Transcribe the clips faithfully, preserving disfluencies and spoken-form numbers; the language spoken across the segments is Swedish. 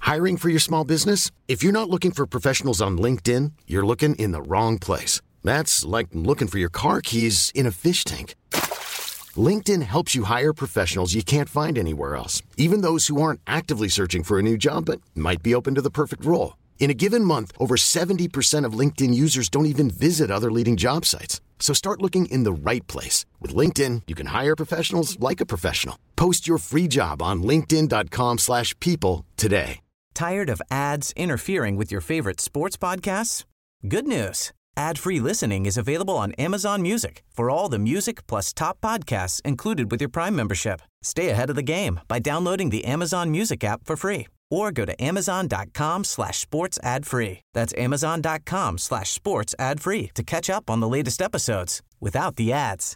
Hiring for your small business? If you're not looking for professionals on LinkedIn, you're looking in the wrong place. That's like looking for your car keys in a fish tank. LinkedIn helps you hire professionals you can't find anywhere else, even those who aren't actively searching for a new job but might be open to the perfect role. In a given month, over seventy percent of LinkedIn users don't even visit other leading job sites. So start looking in the right place. With LinkedIn, you can hire professionals like a professional. Post your free job on linkedin dot com slash people today. Tired of ads interfering with your favorite sports podcasts? Good news. Ad-free listening is available on Amazon Music for all the music plus top podcasts included with your Prime membership. Stay ahead of the game by downloading the Amazon Music app for free or go to amazon dot com slash sports ad free. That's amazon dot com slash sports ad free to catch up on the latest episodes without the ads.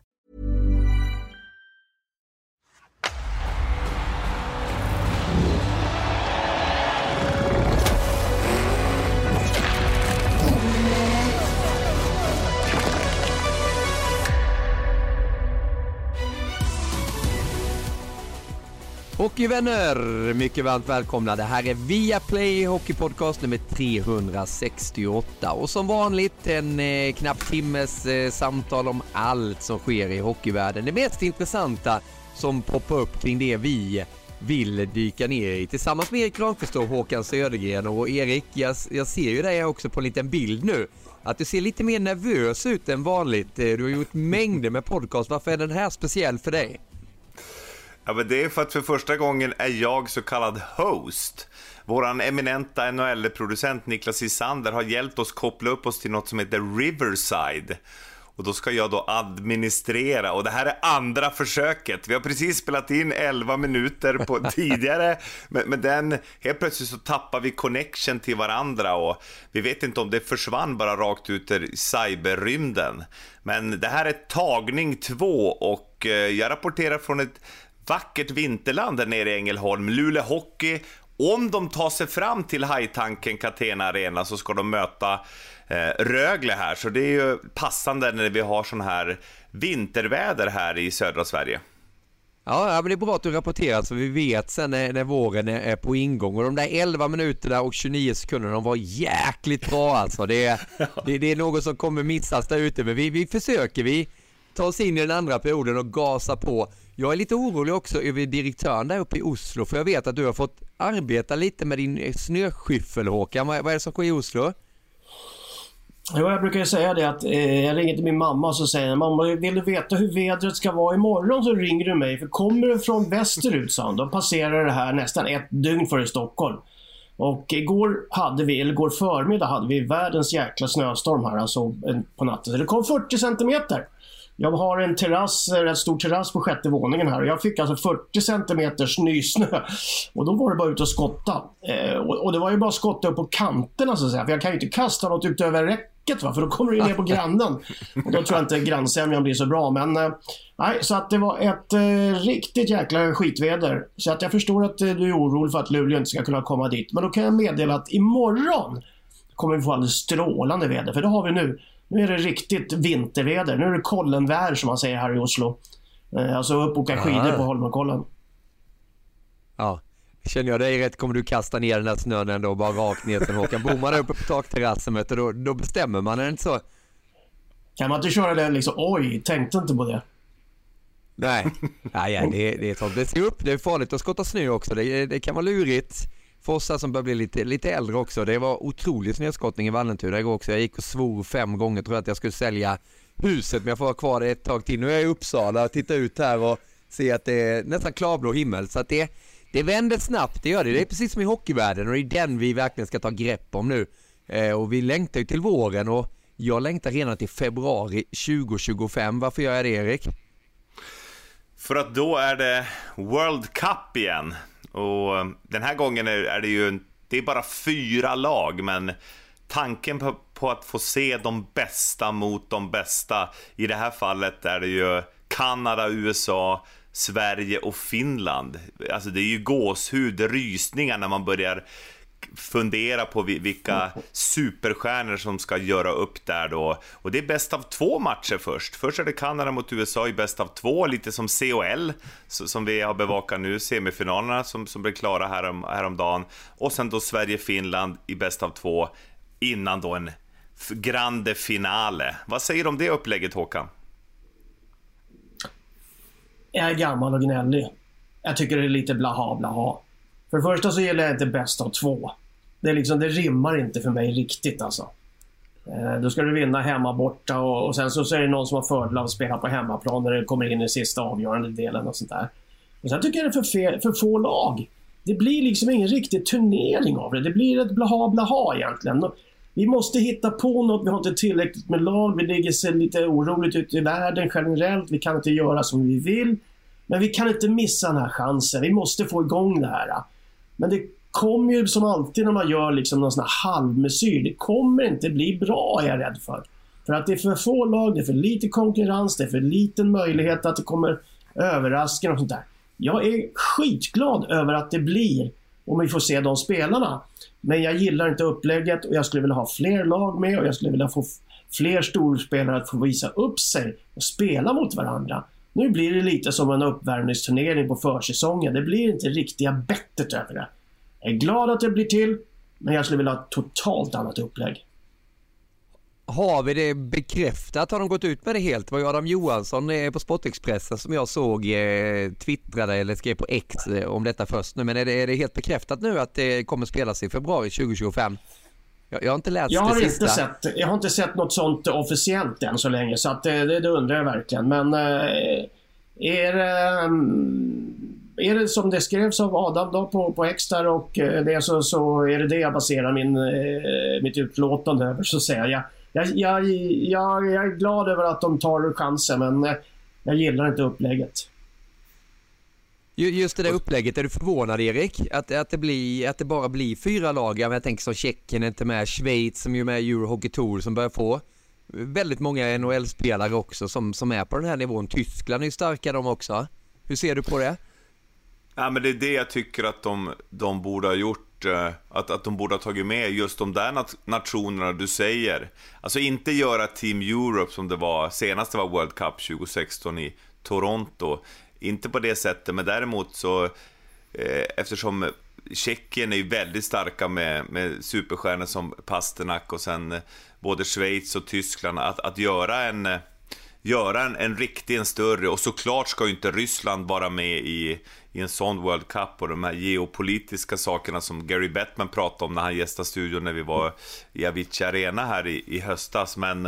Hockeyvänner, mycket varmt välkomna. Det här är Viaplay Hockeypodcast nummer trehundrasextioåtta. Och som vanligt en eh, knapp timmes eh, samtal om allt som sker i hockeyvärlden. Det mest intressanta som poppar upp kring det vi vill dyka ner i. Tillsammans med Erik Granqvist och Håkan Södergren. Och Erik, jag, jag ser ju dig också på en liten bild nu. Att du ser lite mer nervös ut än vanligt. Du har gjort mängder med podcast. Varför är den här speciell för dig? Ja, men det är för att för första gången är jag så kallad host. Våran eminenta N H L-producent Niklas Isander har hjälpt oss koppla upp oss till något som heter Riverside. Och då ska jag då administrera. Och det här är andra försöket. Vi har precis spelat in elva minuter på tidigare. Men, men den, helt plötsligt så tappar vi connection till varandra. Och vi vet inte om det försvann bara rakt ut i cyberrymden. Men det här är tagning två. Och jag rapporterar från ett vackert vinterland där nere i Ängelholm, Luleå Hockey. Om de tar sig fram till Hajtanken Catena Arena så ska de möta eh, Rögle här. Så det är ju passande när vi har sån här vinterväder här i södra Sverige. Ja, men det är bra att du rapporterar så vi vet sen när, när våren är, är på ingång. Och de där elva minuterna och tjugonio sekunder, de var jäkligt bra alltså. Det är, det, det är något som kommer missas där ute. Men vi, vi försöker, vi tar oss in i den andra perioden och gasar på. Jag är lite orolig också över direktören där uppe i Oslo. För jag vet att du har fått arbeta lite med din snöskyffel, Håkan. Vad är det som sker i Oslo? Jo, jag brukar ju säga det att eh, jag ringer till min mamma och så säger jag, mamma, vill du veta hur vädret ska vara imorgon så ringer du mig. För kommer du från västerut, så då passerar det här nästan ett dygn före Stockholm. Och igår hade vi, eller igår förmiddag hade vi världens jäkla snöstorm här alltså på natten. Så det kom fyrtio centimeter. Jag har en terrass, en stor terrass på sjätte våningen här och jag fick alltså fyrtio centimeters nysnö och då var det bara ut och skotta eh, och, och det var ju bara skotta upp på kanterna så att säga, för jag kan ju inte kasta något utöver räcket va, för då kommer det ju ner på grannen och då tror jag inte grannsämjan blir så bra, men eh, nej, så att det var ett eh, riktigt jäkla skitväder, så att jag förstår att eh, du är orolig för att Luleå inte ska kunna komma dit, men då kan jag meddela att imorgon kommer vi få alldeles strålande väder, för det har vi nu. Nu är det riktigt vinterväder. Nu är det kollenvär som man säger här i Oslo. Eh, alltså upp och åka skidor på Holmenkollen. Ja, känner jag dig rätt kommer du kasta ner den där snön ändå och bara rakt ner till Håkan. Bommar där uppe på takterrassen, då, då bestämmer man, är det inte så? Kan man inte köra det liksom, oj, tänkte inte på det. Nej, ja, ja, det, det är sånt. Det ser upp, det är farligt att skotta snö också. Det, det kan vara lurigt. Fossar som börjar bli lite, lite äldre också. Det var otroligt snöskottning i Vallentuna igår också. Jag gick och svor fem gånger, tror jag att jag skulle sälja huset, men jag får ha kvar det ett tag till. Nu är jag i Uppsala och tittar ut här och ser att det är nästan klarblå himmel. Så att det, det vänder snabbt, det gör det. Det är precis som i hockeyvärlden och det är den vi verkligen ska ta grepp om nu. Eh, och vi längtar ju till våren och jag längtar redan till februari tjugo tjugofem. Varför gör jag det, Erik? För att då är det World Cup igen. Och den här gången är, är det ju det är bara fyra lag, men tanken på, på att få se de bästa mot de bästa, i det här fallet är det ju Kanada, U S A, Sverige och Finland. Alltså det är ju gåshud, rysningar när man börjar fundera på vilka superstjärnor som ska göra upp där då. Och det är bäst av två matcher först. Först är det Kanada mot U S A i bäst av två, lite som C H L som vi har bevakat nu, semifinalerna som, som blev klara härom, häromdagen. Och sen då Sverige-Finland i bäst av två innan då en grande finale. Vad säger du om det upplägget, Håkan? Jag är gammal och gnällig. Jag tycker det är lite blaha blaha. För det första så gäller jag inte bäst av två. Det, är liksom, det rimmar inte för mig riktigt alltså. Eh, då ska du vinna hemma borta och, och sen så, så är det någon som har fördel av att spela på hemmaplan när det kommer in i sista avgörande delen och sånt där. Och sen tycker jag det är för, fe, för få lag. Det blir liksom ingen riktig turnering av det. Det blir ett blaha blaha egentligen. Vi måste hitta på något, vi har inte tillräckligt med lag, vi ligger sig lite oroligt ute i världen generellt, vi kan inte göra som vi vill. Men vi kan inte missa den här chansen, vi måste få igång det här. Men det kommer ju som alltid när man gör liksom någon sån här halvmesyr, det kommer inte bli bra, är jag rädd för. För att det är för få lag, det är för lite konkurrens, det är för liten möjlighet att det kommer överraskningar och sånt där. Jag är skitglad över att det blir, om vi får se de spelarna. Men jag gillar inte upplägget och jag skulle vilja ha fler lag med och jag skulle vilja få fler storspelare att få visa upp sig och spela mot varandra. Nu blir det lite som en uppvärmningsturnering på försäsongen. Det blir inte riktiga bettet över det. Jag är glad att det blir till, men jag skulle vilja ha ett totalt annat upplägg. Har vi det bekräftat? Har de gått ut med det helt? Det var ju Adam Johansson på Sportexpressen som jag såg eh, twittrade eller skrev på X eh, om detta först nu. Men är det, är det helt bekräftat nu att det kommer spelas i februari tjugo tjugofem? Jag, jag har inte läst jag har det inte sista. Sett, jag har inte sett något sånt officiellt än så länge, så att det, det, det undrar jag verkligen. Men eh, är, eh, är det som det skrevs av Adam då på, på X där och eh, det så, så är det det jag baserar min, eh, mitt utlåtande över, så säger jag. Jag, jag, jag, jag är glad över att de tar chansen, men jag gillar inte upplägget. Just det där upplägget, är du förvånad, Erik? Att, att, det, blir, att det bara blir fyra lag? Jag tänker som Tjeckien är inte med, Schweiz som ju med Eurohockey Tour som börjar få väldigt många N H L-spelare också som, som är på den här nivån. Tyskland är ju starka de också. Hur ser du på det? Ja, men det är det jag tycker att de, de borde ha gjort. Att, att de borde ha tagit med just de där nat- nationerna du säger. Alltså inte göra Team Europe som det var senast det var World Cup tjugo sexton i Toronto. Inte på det sättet, men däremot så eh, eftersom Tjeckien är ju väldigt starka med, med superstjärnor som Pasternak och sen eh, både Schweiz och Tyskland att, att göra en eh, göra en, en riktig, en större, och såklart ska ju inte Ryssland vara med i, i en sån World Cup och de här geopolitiska sakerna som Gary Bettman pratade om när han gästade studion när vi var i Avicii Arena här i, i höstas, men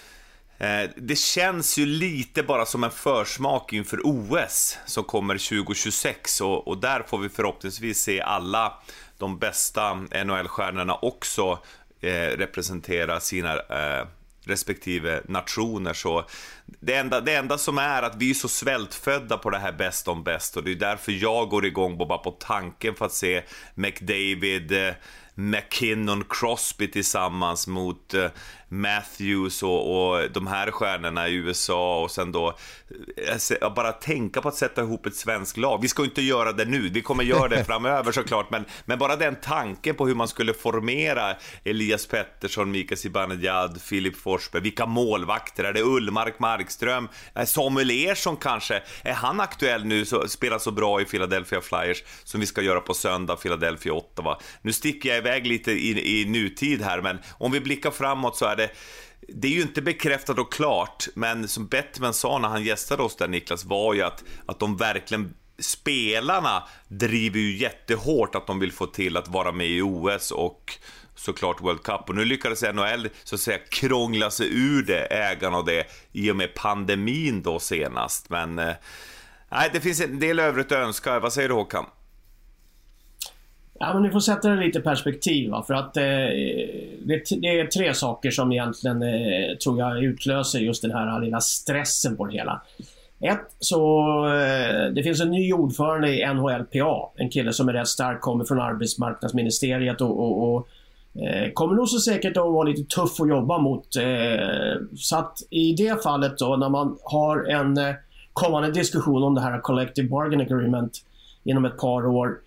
eh, det känns ju lite bara som en försmak inför O S som kommer tjugo tjugosex och, och där får vi förhoppningsvis se alla de bästa N H L-stjärnorna också eh, representera sina eh, respektive nationer. Så det enda, det enda som är att vi är så svältfödda på det här bäst om bäst, och det är därför jag går igång bara på tanken för att se McDavid, eh, McKinnon, Crosby tillsammans mot eh, Matthews och, och de här stjärnorna i U S A, och sen då eh, bara tänka på att sätta ihop ett svenskt lag. Vi ska inte göra det nu, vi kommer göra det framöver såklart, men, men bara den tanken på hur man skulle formera Elias Pettersson, Mika Zibanejad, Filip Forsberg, vilka målvakter, är det Ullmark, Markström, Samuel Ersson kanske, är han aktuell nu, så, spelar så bra i Philadelphia Flyers som vi ska göra på söndag, Philadelphia Ottawa. Nu sticker jag iväg lite i, i nutid här, men om vi blickar framåt så är det det är ju inte bekräftat och klart, men som Bettman sa när han gästade oss där, Niklas, var ju att, att de verkligen, spelarna driver ju jättehårt att de vill få till att vara med i O S och såklart World Cup, och nu lyckades N H L så att säga krångla sig ur det, ägarna av det, i och med pandemin då senast, men eh, nej, det finns en del övrigt att önska. Vad säger du, Håkan? Ja, men ni får sätta det lite perspektiv, va? För att eh, det, det är tre saker som egentligen eh, tror jag utlöser just den här lilla stressen på det hela. Ett, så eh, det finns en ny ordförande i N H L P A, en kille som är rätt stark, kommer från arbetsmarknadsministeriet och, och, och eh, kommer nog så säkert att vara lite tuff att jobba mot. Eh, så att i det fallet då, när man har en eh, kommande diskussion om det här Collective Bargaining Agreement inom ett par år,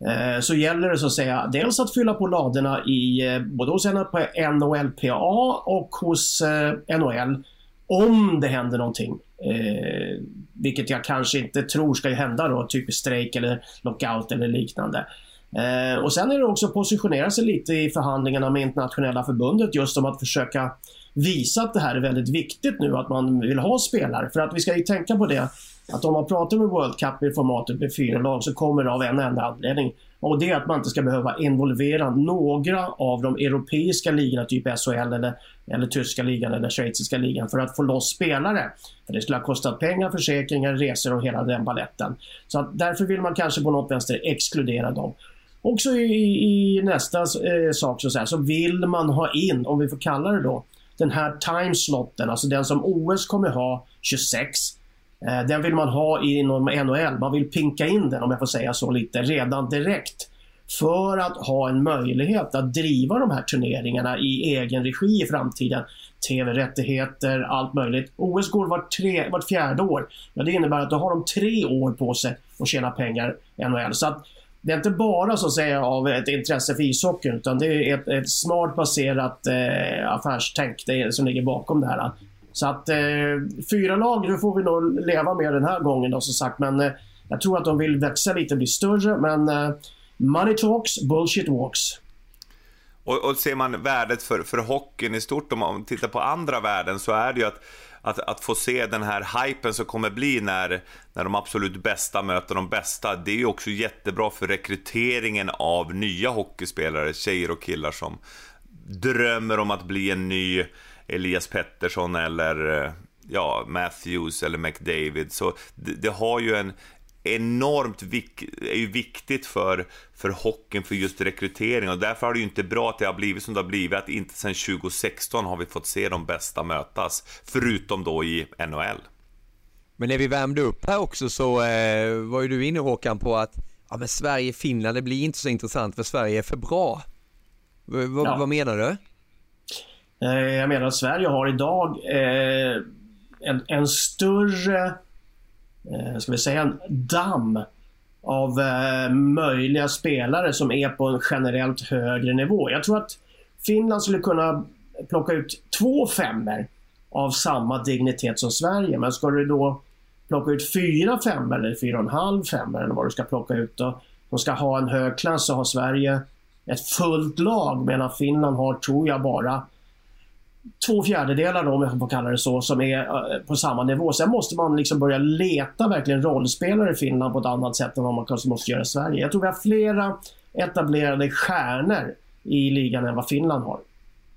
så gäller det så att säga dels att fylla på ladorna i både hos N H L P A och hos N H L om det händer någonting. Eh, vilket jag kanske inte tror ska hända då, typ strejk eller lockout eller liknande. Eh, och sen är det också att positionera sig lite i förhandlingarna med internationella förbundet just om att försöka visa att det här är väldigt viktigt nu, att man vill ha spelare. För att vi ska ju tänka på det, att om man pratar med World Cup i formatet med fyra lag så kommer det av en enda anledning. Och det är att man inte ska behöva involvera några av de europeiska ligorna, typ S H L eller, eller tyska ligan eller schweiziska ligan, för att få loss spelare. För det skulle ha kostat pengar, försäkringar, resor och hela den balletten. Så att därför vill man kanske på något vänster exkludera dem. Också i, i nästa eh, sak så, så, här, så vill man ha in, om vi får kalla det då, den här timeslotten, alltså den som O S kommer ha tjugosex. Den vill man ha inom N H L. Man vill pinka in den, om jag får säga så lite, redan direkt. För att ha en möjlighet att driva de här turneringarna i egen regi i framtiden. T V-rättigheter, allt möjligt. O S går vart, tre, vart fjärde år. Men det innebär att då har de tre år på sig att tjäna pengar N H L. Så att det är inte bara så att säga av ett intresse för ishockey, utan det är ett, ett smart baserat eh, affärstänk det är, som ligger bakom det här. Så att eh, fyra lag, nu får vi nog leva med den här gången då, som sagt. Men eh, jag tror att de vill växa lite, bli större. Men eh, money talks, bullshit walks. Och, och ser man värdet för, för hockeyn i stort, om man tittar på andra värden, så är det ju att, att, att få se den här hypen som kommer bli när, när de absolut bästa möter de bästa. Det är ju också jättebra för rekryteringen av nya hockeyspelare, tjejer och killar som drömmer om att bli en ny Elias Pettersson eller ja, Matthews eller McDavid. Så det, det har ju en enormt vik- är ju viktigt för, för hockeyn, för just rekrytering, och därför är det ju inte bra att det har blivit som det har blivit, att inte sedan tjugo sexton har vi fått se de bästa mötas, förutom då i N H L. Men när vi värmde upp här också så eh, var ju du inne, Håkan, på att ja, men Sverige-Finland, det blir inte så intressant för Sverige är för bra. V- v- ja. Vad menar du? Jag menar att Sverige har idag eh, en, en större eh, ska vi säga en damm av eh, möjliga spelare som är på en generellt högre nivå. Jag tror att Finland skulle kunna plocka ut två femmer av samma dignitet som Sverige. Men ska du då plocka ut fyra femmer eller fyra och en halv femmer eller vad du ska plocka ut då, som ska ha en hög klass, så har Sverige ett fullt lag, medan Finland har, tror jag, bara två fjärdedelar då, om jag får kalla det så, som är på samma nivå. Sen måste man liksom börja leta verkligen rollspelare i Finland på ett annat sätt än vad man kanske måste göra i Sverige. Jag tror vi har flera etablerade stjärnor i ligan än vad Finland har.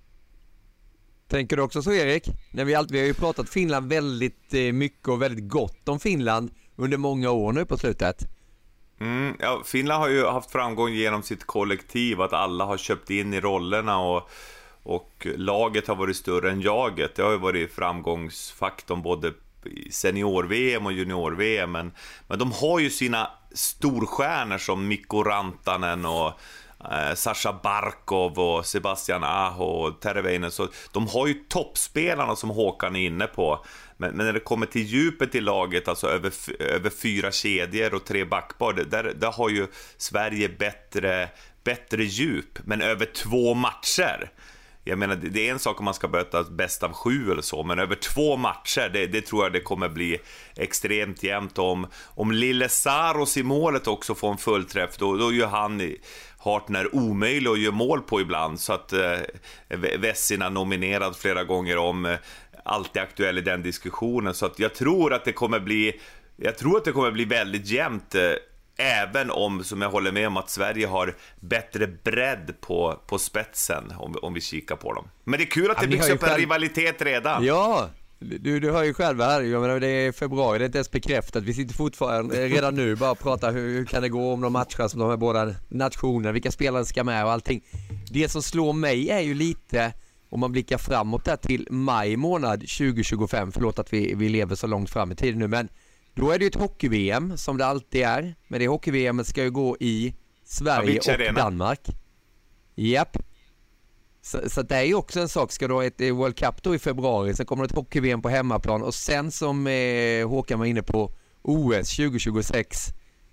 Tänker du också så, Erik? När vi, alltid, vi har ju pratat Finland väldigt mycket och väldigt gott om Finland under många år nu på slutet. Mm, ja, Finland har ju haft framgång genom sitt kollektiv, att alla har köpt in i rollerna, och Och laget har varit större än jaget. Det har ju varit framgångsfaktorn både i senior-V M och junior-V M. Men, men de har ju sina storstjärnor som Mikko Rantanen och eh, Sasha Barkov och Sebastian Aho och Terveinen. Så de har ju toppspelarna som Håkan är inne på. Men, men när det kommer till djupet i laget, alltså över, över fyra kedjor och tre backpar, där, där har ju Sverige bättre, bättre djup. Men över två matcher... Jag menar, det är en sak om man ska böta bäst av sju eller så, men över två matcher, det, det tror jag det kommer bli extremt jämnt. Om, om Lille Saros i målet också får en fullträff, då, då gör han Hartner omöjlig att göra mål på ibland. Så att eh, Vessina nominerad flera gånger om, eh, alltid aktuell i den diskussionen. Så att jag tror att det kommer bli, jag tror att det kommer bli väldigt jämnt, eh, även om, som jag håller med om, att Sverige har bättre bredd på, på spetsen om, om vi kikar på dem. Men det är kul att det byggs upp en själv... rivalitet redan. Ja, du, du hör ju själv här. Jag menar, det är februari, det är inte ens bekräftat. Vi sitter fortfarande redan nu bara och pratar hur, hur kan det gå om de matcher som de här båda nationerna, vilka spelare ska med och allting. Det som slår mig är ju lite, om man blickar framåt där till maj månad tjugo tjugofem, förlåt att vi, vi lever så långt fram i tiden nu, men då är det ju ett hockey-V M som det alltid är. Men det hockey-V M ska ju gå i Sverige och Danmark. Japp. Så, så det är ju också en sak. Ska då ett World Cup då i februari, sen kommer det ett hockey-V M på hemmaplan, och sen som eh, Håkan var inne på, O S tjugo tjugosex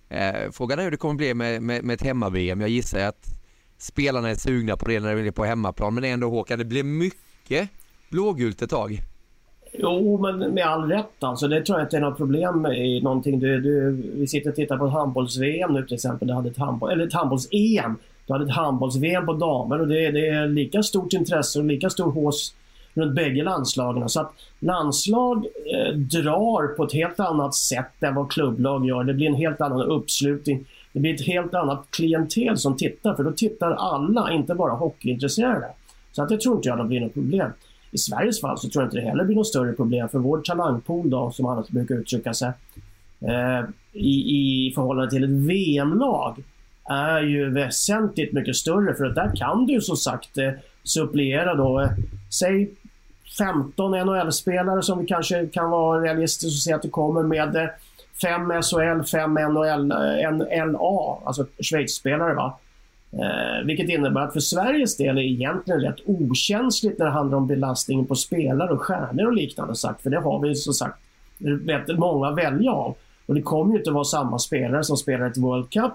Eh, frågan är hur det kommer bli med, med, med ett hemma-V M. Jag gissar att spelarna är sugna på det när det är på hemmaplan, men det är ändå, Håkan, det blir mycket blågult ett tag. Jo, men med all rätt alltså. Det tror jag inte är något problem i någonting. Du, du, vi sitter och tittar på ett handbolls-V M nu till exempel. Det hade ett handboll, eller ett handbolls-E M. Du hade ett handbolls-V M på damer och det, det är lika stort intresse och lika stor hås runt bägge landslagen. Så att landslag eh, drar på ett helt annat sätt än vad klubblag gör. Det blir en helt annan uppslutning. Det blir ett helt annat klientel som tittar, för då tittar alla, inte bara hockeyintresserade. Så att det tror inte jag det blir något problem. I Sveriges fall så tror jag inte det heller blir något större problem, för vår talangpool då, som annars brukar uttrycka sig eh, i, i förhållande till ett V M-lag är ju väsentligt mycket större, för att där kan du som sagt eh, suppliera då, eh, säg femton N H L-spelare som vi kanske kan vara realistiskt och se att det kommer med eh, fem S H L, fem N H L, N L A, alltså Schweiz-spelare va. Eh, vilket innebär att för Sveriges del är egentligen rätt okänsligt när det handlar om belastningen på spelare och stjärnor och liknande sagt, för det har vi som sagt rätt många att välja av, och det kommer ju inte vara samma spelare som spelar ett World Cup,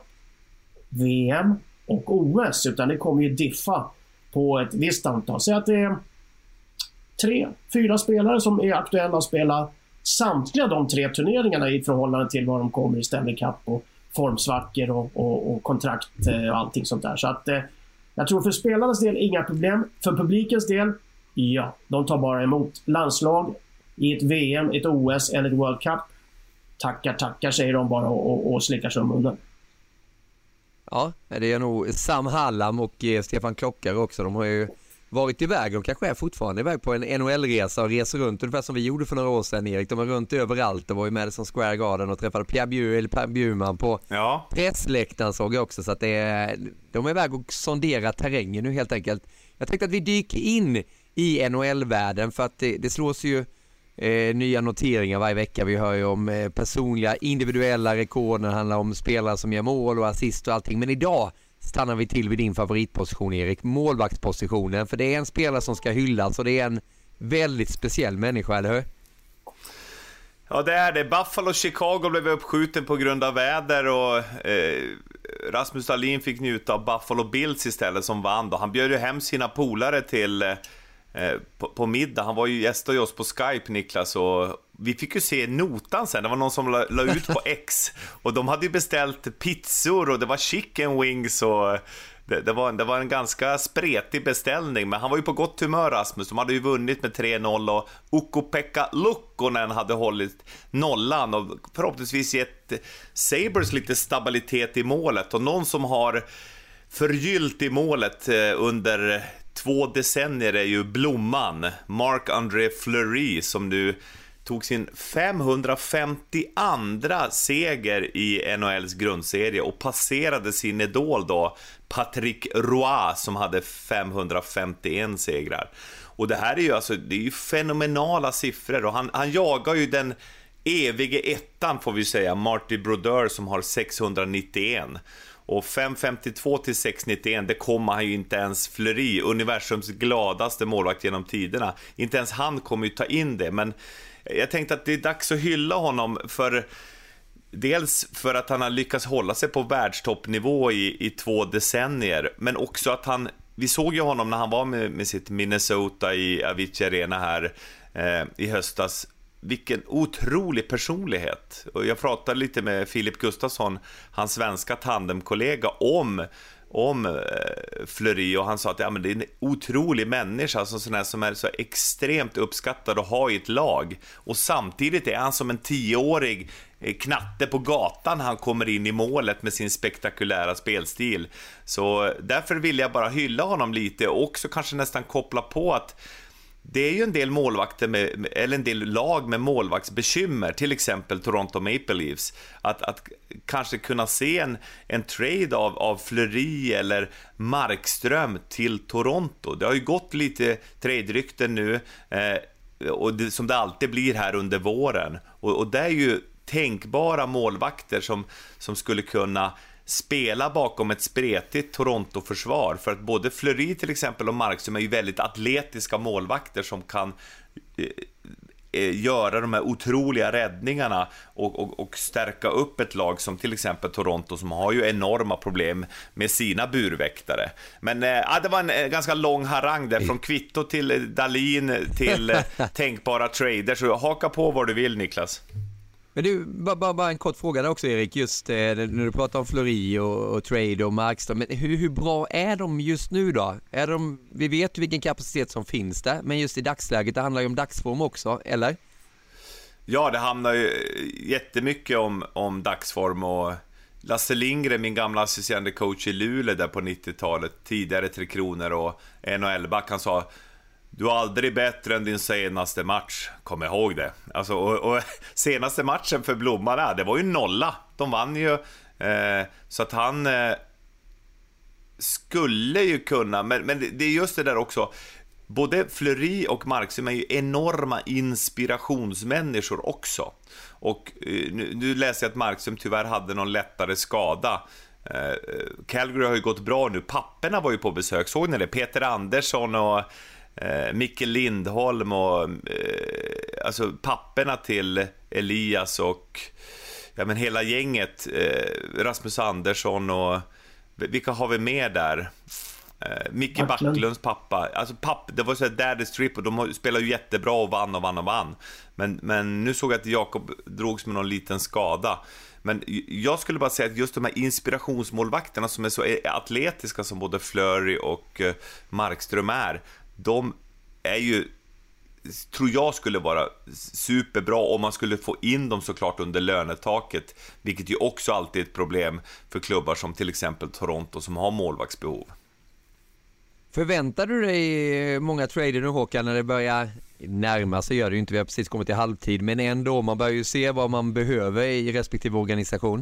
V M och O S, utan det kommer ju diffa på ett visst antal. Så att det är tre, fyra spelare som är aktuella att spela samtliga de tre turneringarna i förhållande till vad de kommer i Stanley Cup och formsvackor och, och, och kontrakt och allting sånt där. Så att eh, jag tror för spelarnas del inga problem. För publikens del, ja, de tar bara emot landslag i ett V M, ett O S eller ett World Cup. Tackar, tackar säger de bara och, och, och slickar sig om munnen. Ja, det är nog Sam Hallam och eh, Stefan Klockare också. De har ju varit iväg och kanske är fortfarande iväg på en N H L-resa och reser runt ungefär som vi gjorde för några år sedan, Erik. De är runt överallt och var ju med som Square Garden och träffade Pierre Bjur, eller Per Bjurman på ja. pressläktaren, såg jag också. Så att det är, de är iväg och sonderar terrängen nu helt enkelt. Jag tänkte att vi dyker in i N H L-världen, för att det, det slås ju eh, nya noteringar varje vecka. Vi hör ju om eh, personliga, individuella rekord. Det handlar om spelare som gör mål och assist och allting. Men idag stannar vi till vid din favoritposition, Erik, målvaktspositionen, för det är en spelare som ska hyllas och det är en väldigt speciell människa, eller hur? Ja, det är det. Buffalo Chicago blev uppskjuten på grund av väder och eh, Rasmus Dahlin fick njuta av Buffalo Bills istället, som vann då. Han bjöd ju hem sina polare till eh, på, på middag. Han var ju gäst hos oss på Skype, Niklas, och vi fick ju se notan sen. Det var någon som la, la ut på X och de hade ju beställt pizzor och det var chicken wings och det, det, var, det var en ganska spretig beställning, men han var ju på gott humör, Rasmus. De hade ju vunnit med tre noll och Ukko-Pekka Lukkonen hade hållit nollan och förhoppningsvis gett Sabres lite stabilitet i målet, och någon som har förgyllt i målet under två decennier är ju blomman Marc-André Fleury, som nu tog sin femhundrafemtioandra seger i N H L:s grundserie och passerade sin idol då Patrick Roy, som hade femhundrafemtioen segrar. Och det här är ju alltså, det är ju fenomenala siffror, och han, han jagar ju den evige ettan, får vi säga, Marty Brodeur, som har sexhundranittioen. Och fem femtiotvå till sex nittioen, det kommer han ju inte ens Fleury, universums gladaste målvakt genom tiderna. Inte ens han kommer ju ta in det, men jag tänkte att det är dags att hylla honom, för dels för att han har lyckats hålla sig på världstoppnivå i, i två decennier, men också att han, vi såg ju honom när han var med, med sitt Minnesota i Avicii Arena här eh, i höstas. Vilken otrolig personlighet. Och jag pratade lite med Filip Gustafsson, hans svenska tandemkollega, om om eh, Fleury, och han sa att ja, men det är en otrolig människa, alltså sån här, som är så extremt uppskattad att ha i ett lag, och samtidigt är han som en tioårig eh, knatte på gatan. Han kommer in i målet med sin spektakulära spelstil, så därför vill jag bara hylla honom lite, och också kanske nästan koppla på att det är ju en del målvakter med, eller en del lag med målvaktsbekymmer, till exempel Toronto Maple Leafs, att, att kanske kunna se en, en trade av, av Fleury eller Markström till Toronto. Det har ju gått lite trade-rykten nu eh, och det, som det alltid blir här under våren, och, och det är ju tänkbara målvakter som, som skulle kunna spela bakom ett spretigt Toronto-försvar, för att både Fleury till exempel och Markström är ju väldigt atletiska målvakter som kan eh, göra de här otroliga räddningarna och, och, och stärka upp ett lag som till exempel Toronto, som har ju enorma problem med sina burväktare. Men eh, ja, det var en eh, ganska lång harang där, från kvitto till eh, Dahlin till eh, tänkbara trader, så haka på vad du vill, Niklas. Men du, bara, bara en kort fråga där också, Erik, just eh, när du pratar om Fleury och, och Trade och Markström, men hur, hur bra är de just nu då? Är de, vi vet ju vilken kapacitet som finns där, men just i dagsläget, det handlar ju om dagsform också, eller? Ja, det handlar ju jättemycket om, om dagsform, och Lasse Lindgren, min gamla assisterande coach i Luleå där på nittiotalet, tidigare Tre Kronor och N H L-back, han sa: du är aldrig bättre än din senaste match, kom ihåg det. Alltså, och, och senaste matchen för Blommarna, det var ju nolla. De vann ju, eh, så att han eh, skulle ju kunna, men, men det, det är just det där också. Både Fleury och Markström är ju enorma inspirationsmänniskor också. Och eh, nu, nu läser jag att Markström tyvärr hade någon lättare skada. Eh, Calgary har ju gått bra nu. Papperna var ju på besök, såg ni det? Peter Andersson och Eh, Micke Lindholm och eh, alltså papperna till Elias och ja, men hela gänget, eh, Rasmus Andersson och vilka har vi med där? Eh, Micke Backlunds pappa, alltså papp, det var så här daddy strip, och de spelar ju jättebra och vann och vann och vann. Men, men nu såg jag att Jakob drogs med någon liten skada. Men jag skulle bara säga att just de här inspirationsmålvakterna som är så atletiska som både Fleury och eh, Markström är, de är ju, tror jag, skulle vara superbra om man skulle få in dem såklart under lönetaket, vilket ju också alltid är ett problem för klubbar som till exempel Toronto som har målvaktsbehov. Förväntar du dig många trader nu, Håkan, när det börjar närma sig? Gör det ju inte, vi har precis kommit till halvtid, men ändå, man börjar ju se vad man behöver i respektive organisation.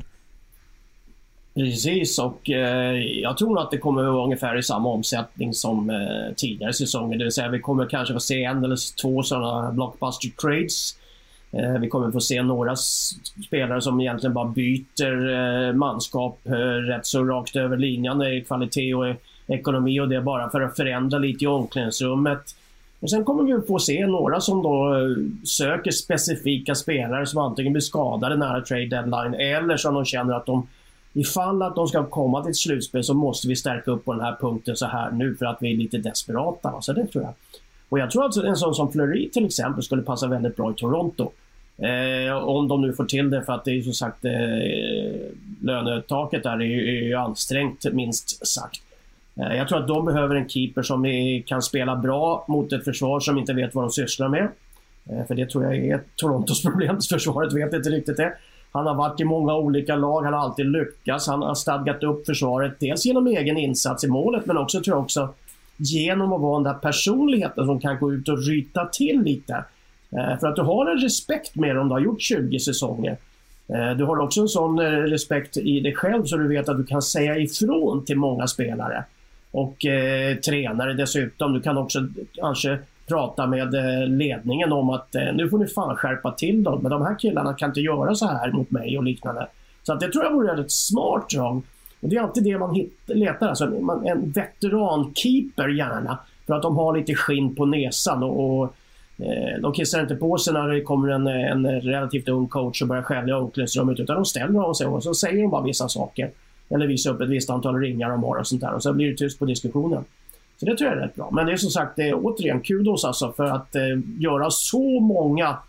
Precis, och eh, jag tror att det kommer att vara ungefär i samma omsättning som eh, tidigare säsonger. Det vill säga vi kommer kanske få se en eller två sådana blockbuster trades. Eh, vi kommer få se några spelare som egentligen bara byter eh, manskap eh, rätt så rakt över linjen i kvalitet och ekonomi, och det är bara för att förändra lite i omklädningsrummet. Och sen kommer vi få se några som då söker specifika spelare som antingen blir skadade nära trade deadline, eller som de känner att de, ifall att de ska komma till ett slutspel, så måste vi stärka upp på den här punkten så här nu för att vi är lite desperata. Så det tror jag. Och jag tror att en sån som Fleury till exempel skulle passa väldigt bra i Toronto. Eh, om de nu får till det, för att det är som sagt eh, lönetaket där är ju, är ju ansträngt minst sagt. Eh, jag tror att de behöver en keeper som är, kan spela bra mot ett försvar som inte vet vad de sysslar med. Eh, för det tror jag är Torontos problem. Försvaret vet inte riktigt det. Han har varit i många olika lag, han har alltid lyckats. Han har stadgat upp försvaret dels genom egen insats i målet, men också tror jag också genom att vara den där personligheten som kan gå ut och ryta till lite. Eh, för att du har en respekt med dem, du har gjort tjugo säsonger. Eh, du har också en sån eh, respekt i dig själv så du vet att du kan säga ifrån till många spelare. Och eh, tränare dessutom. Du kan också kanske prata med eh, ledningen om att eh, nu får ni fan skärpa till dem. Men de här killarna kan inte göra så här mot mig och liknande. Så att det tror jag vore ett smart drag. Och det är alltid det man hit, letar. Alltså, man, en veterankeeper gärna. För att de har lite skinn på näsan. Och, och eh, de kissar inte på sig när det kommer en, en relativt ung coach och börjar skälla i omklädningsrummet. Utan de ställer av sig och så säger de bara vissa saker. Eller visar upp ett visst antal ringar de har och sånt där. Och så blir det tyst på diskussionen. Så det tror jag är rätt bra. Men det är som sagt, det är återigen kudos alltså för att eh, göra så många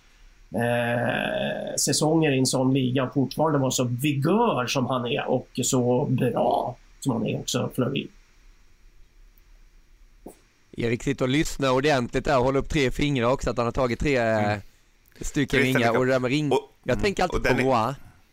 eh, säsonger i en sån liga och fortfarande vara så vigör som han är och så bra som han är också, Fleury. Erik sitter och lyssnar ordentligt där och håller upp tre fingrar också, att han har tagit tre mm. stycken ringar. Och det där med ring... Och, jag tänker alltid på Roy.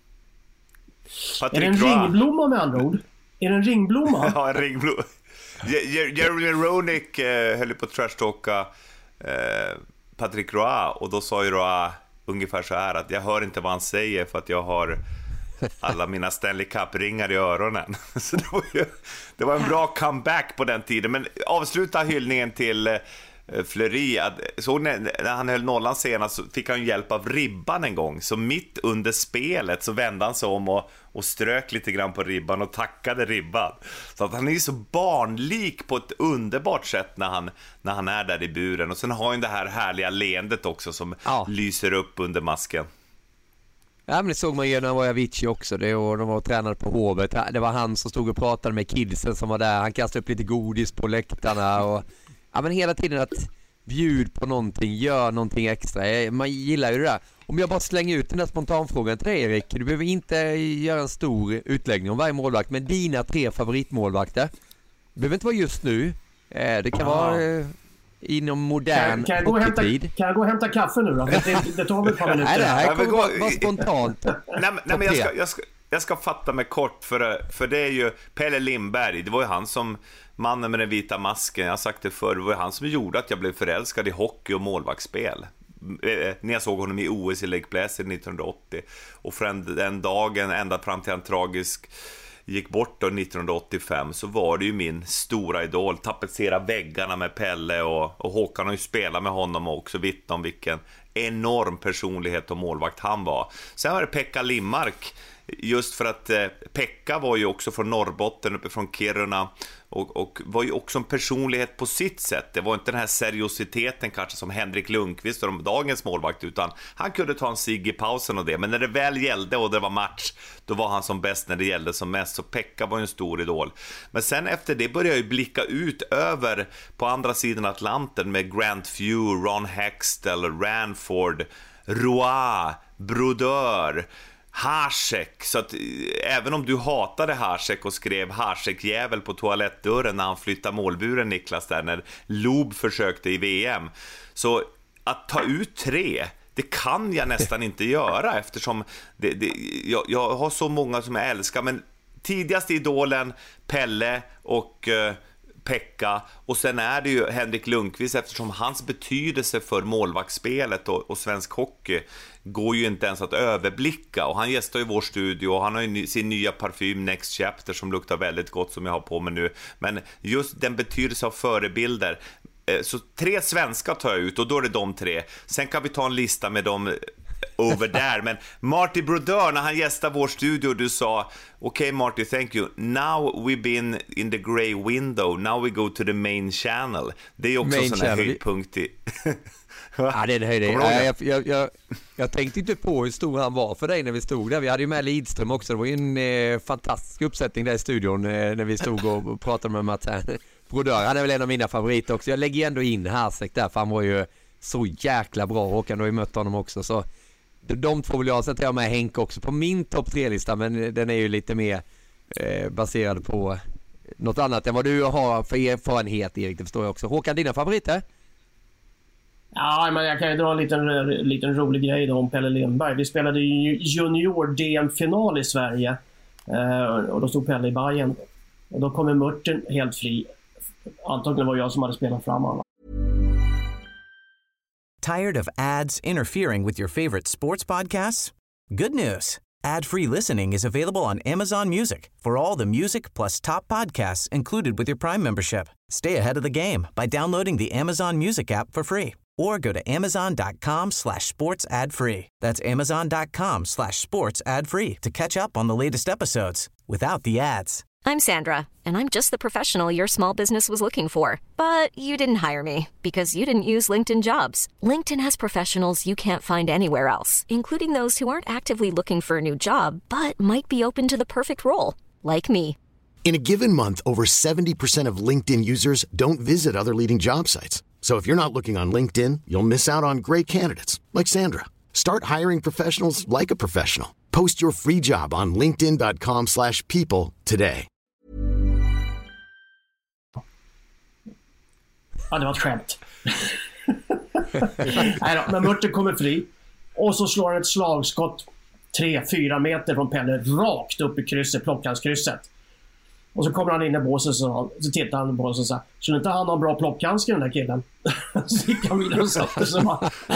Är det en ringblomma med andra ord? Är det en ringblomma? Ja, en ringblomma. Jeremy Roenick eh, höll på att trashtalka eh, Patrick Roy, och då sa ju Roy ungefär så här att jag hör inte vad han säger för att jag har alla mina Stanley Cup-ringar i öronen. Så det var, ju, det var en bra comeback på den tiden. Men avsluta hyllningen till Fleury, såg när, när han höll nollan senast så fick han hjälp av ribban en gång, så mitt under spelet så vände han sig om och, och strök lite grann på ribban och tackade ribban, så att han är så barnlik på ett underbart sätt när han, när han är där i buren, och sen har han det här härliga leendet också som ja. lyser upp under masken. Ja, men det såg man ju när han var i Avicii också, det, och de var tränade på Hovet. Det var han som stod och pratade med kidsen som var där, han kastade upp lite godis på läktarna och ja, men hela tiden att bjud på någonting, gör någonting extra. Man gillar ju det där. Om jag bara slänger ut den där spontanfrågan till dig, Erik. Du behöver inte göra en stor utläggning om varje målvakt, men dina tre favoritmålvakter. Det behöver inte vara just nu. Det kan ja. vara inom modern kan, kan, jag tid. Hämta, kan jag gå och hämta kaffe nu då? Det, det tar väl ett par minuter. Nej, det här kommer vara, vara spontant. nej, men, nej, men jag ska... Jag ska... Jag ska fatta mig kort, för, för det är ju Pelle Lindberg, det var ju han som, mannen med den vita masken, jag har sagt det förr, det var ju han som gjorde att jag blev förälskad i hockey och målvaktsspel. När jag såg honom i O S i Lake Placid nittonhundraåttio, och från den dagen ända fram till en tragisk gick bort då nittonhundraåttiofem, så var det ju min stora idol, tapetsera väggarna med Pelle, och, och Håkan har ju spelat med honom och också vittna om vilken enorm personlighet och målvakt han var. Sen var det Pekka Limmark, just för att eh, Pekka var ju också från Norrbotten, uppe från Kiruna, och, och var ju också en personlighet på sitt sätt. Det var inte den här seriositeten kanske som Henrik Lundqvist och de dagens målvakt, utan han kunde ta en cigg i pausen och det, men när det väl gällde och det var match, då var han som bäst när det gällde som mest, så Pekka var ju en stor idol. Men sen efter det började jag ju blicka ut över på andra sidan Atlanten med Grant Few, Ron Hextall, Ranford, Roy, Brodeur, Hasek. Så att även om du hatade Hasek och skrev Hasek-jävel på toalettdörren när han flyttade målburen, Niklas, där när Lob försökte i V M, så att ta ut tre, det kan jag nästan inte göra, eftersom det, det, jag, jag har så många som jag älskar, men tidigast idolen Pelle och uh, Pekka, och sen är det ju Henrik Lundqvist, eftersom hans betydelse för målvaktsspelet och, och svensk hockey går ju inte ens att överblicka, och han gästar ju vår studio och han har ju sin nya parfym Next Chapter som luktar väldigt gott, som jag har på mig nu, men just den betydelse av förebilder. Så tre svenska tar jag ut, och då är det de tre. Sen kan vi ta en lista med dem over there. Men Marty Brodeur, när han gästade vår studio, du sa okej okay, Marty, thank you. Now we've been in the grey window. Now we go to the main channel. Det är också en sån här höjdpunkt i... Ja, det är det höjde. Ja, jag, jag, jag, jag tänkte inte på hur stor han var för dig när vi stod där. Vi hade ju med Lidström också. Det var ju en eh, fantastisk uppsättning där i studion eh, när vi stod och, och pratade med Mats här. Brodeur, han är väl en av mina favoriter också. Jag lägger ändå in Hasek där, för han var ju så jäkla bra. Håkan har ju mött honom också, så de två vill jag sätta jag med Henk också på min topp tre-lista, men den är ju lite mer eh, baserad på något annat än vad du har för erfarenhet, Erik, det förstår jag också. Håkan, dina favoriter? Ja, men jag kan ju dra en liten, liten rolig grej då om Pelle Lindberg. Vi spelade ju junior-D M-final i Sverige, eh, och då stod Pelle i Bayern, och då kom Mörten helt fri. Antagligen var jag som hade spelat fram alla. Tired of ads interfering with your favorite sports podcasts? Good news. Ad-free listening is available on Amazon Music for all the music plus top podcasts included with your Prime membership. Stay ahead of the game by downloading the Amazon Music app for free or go to amazon.com slash sports ad free. That's amazon.com slash sports ad free to catch up on the latest episodes without the ads. I'm Sandra, and I'm just the professional your small business was looking for. But you didn't hire me because you didn't use LinkedIn Jobs. LinkedIn has professionals you can't find anywhere else, including those who aren't actively looking for a new job, but might be open to the perfect role, like me. In a given month, over seventy percent of LinkedIn users don't visit other leading job sites. So if you're not looking on LinkedIn, you'll miss out on great candidates like Sandra. Start hiring professionals like a professional. Post your free job on linkedin.com slash people today. Ja, det var ett skämt. Nej då, men Mörten kommer fri. Och så slår han ett slagskott tre fyra meter från Pelle rakt upp i krysset, plockhandskrysset. Och så kommer han in i båsen och så, så tittar han på oss och säger: skulle inte han ha en bra plockhandske, den där killen? Så gick han vidare och satte sig.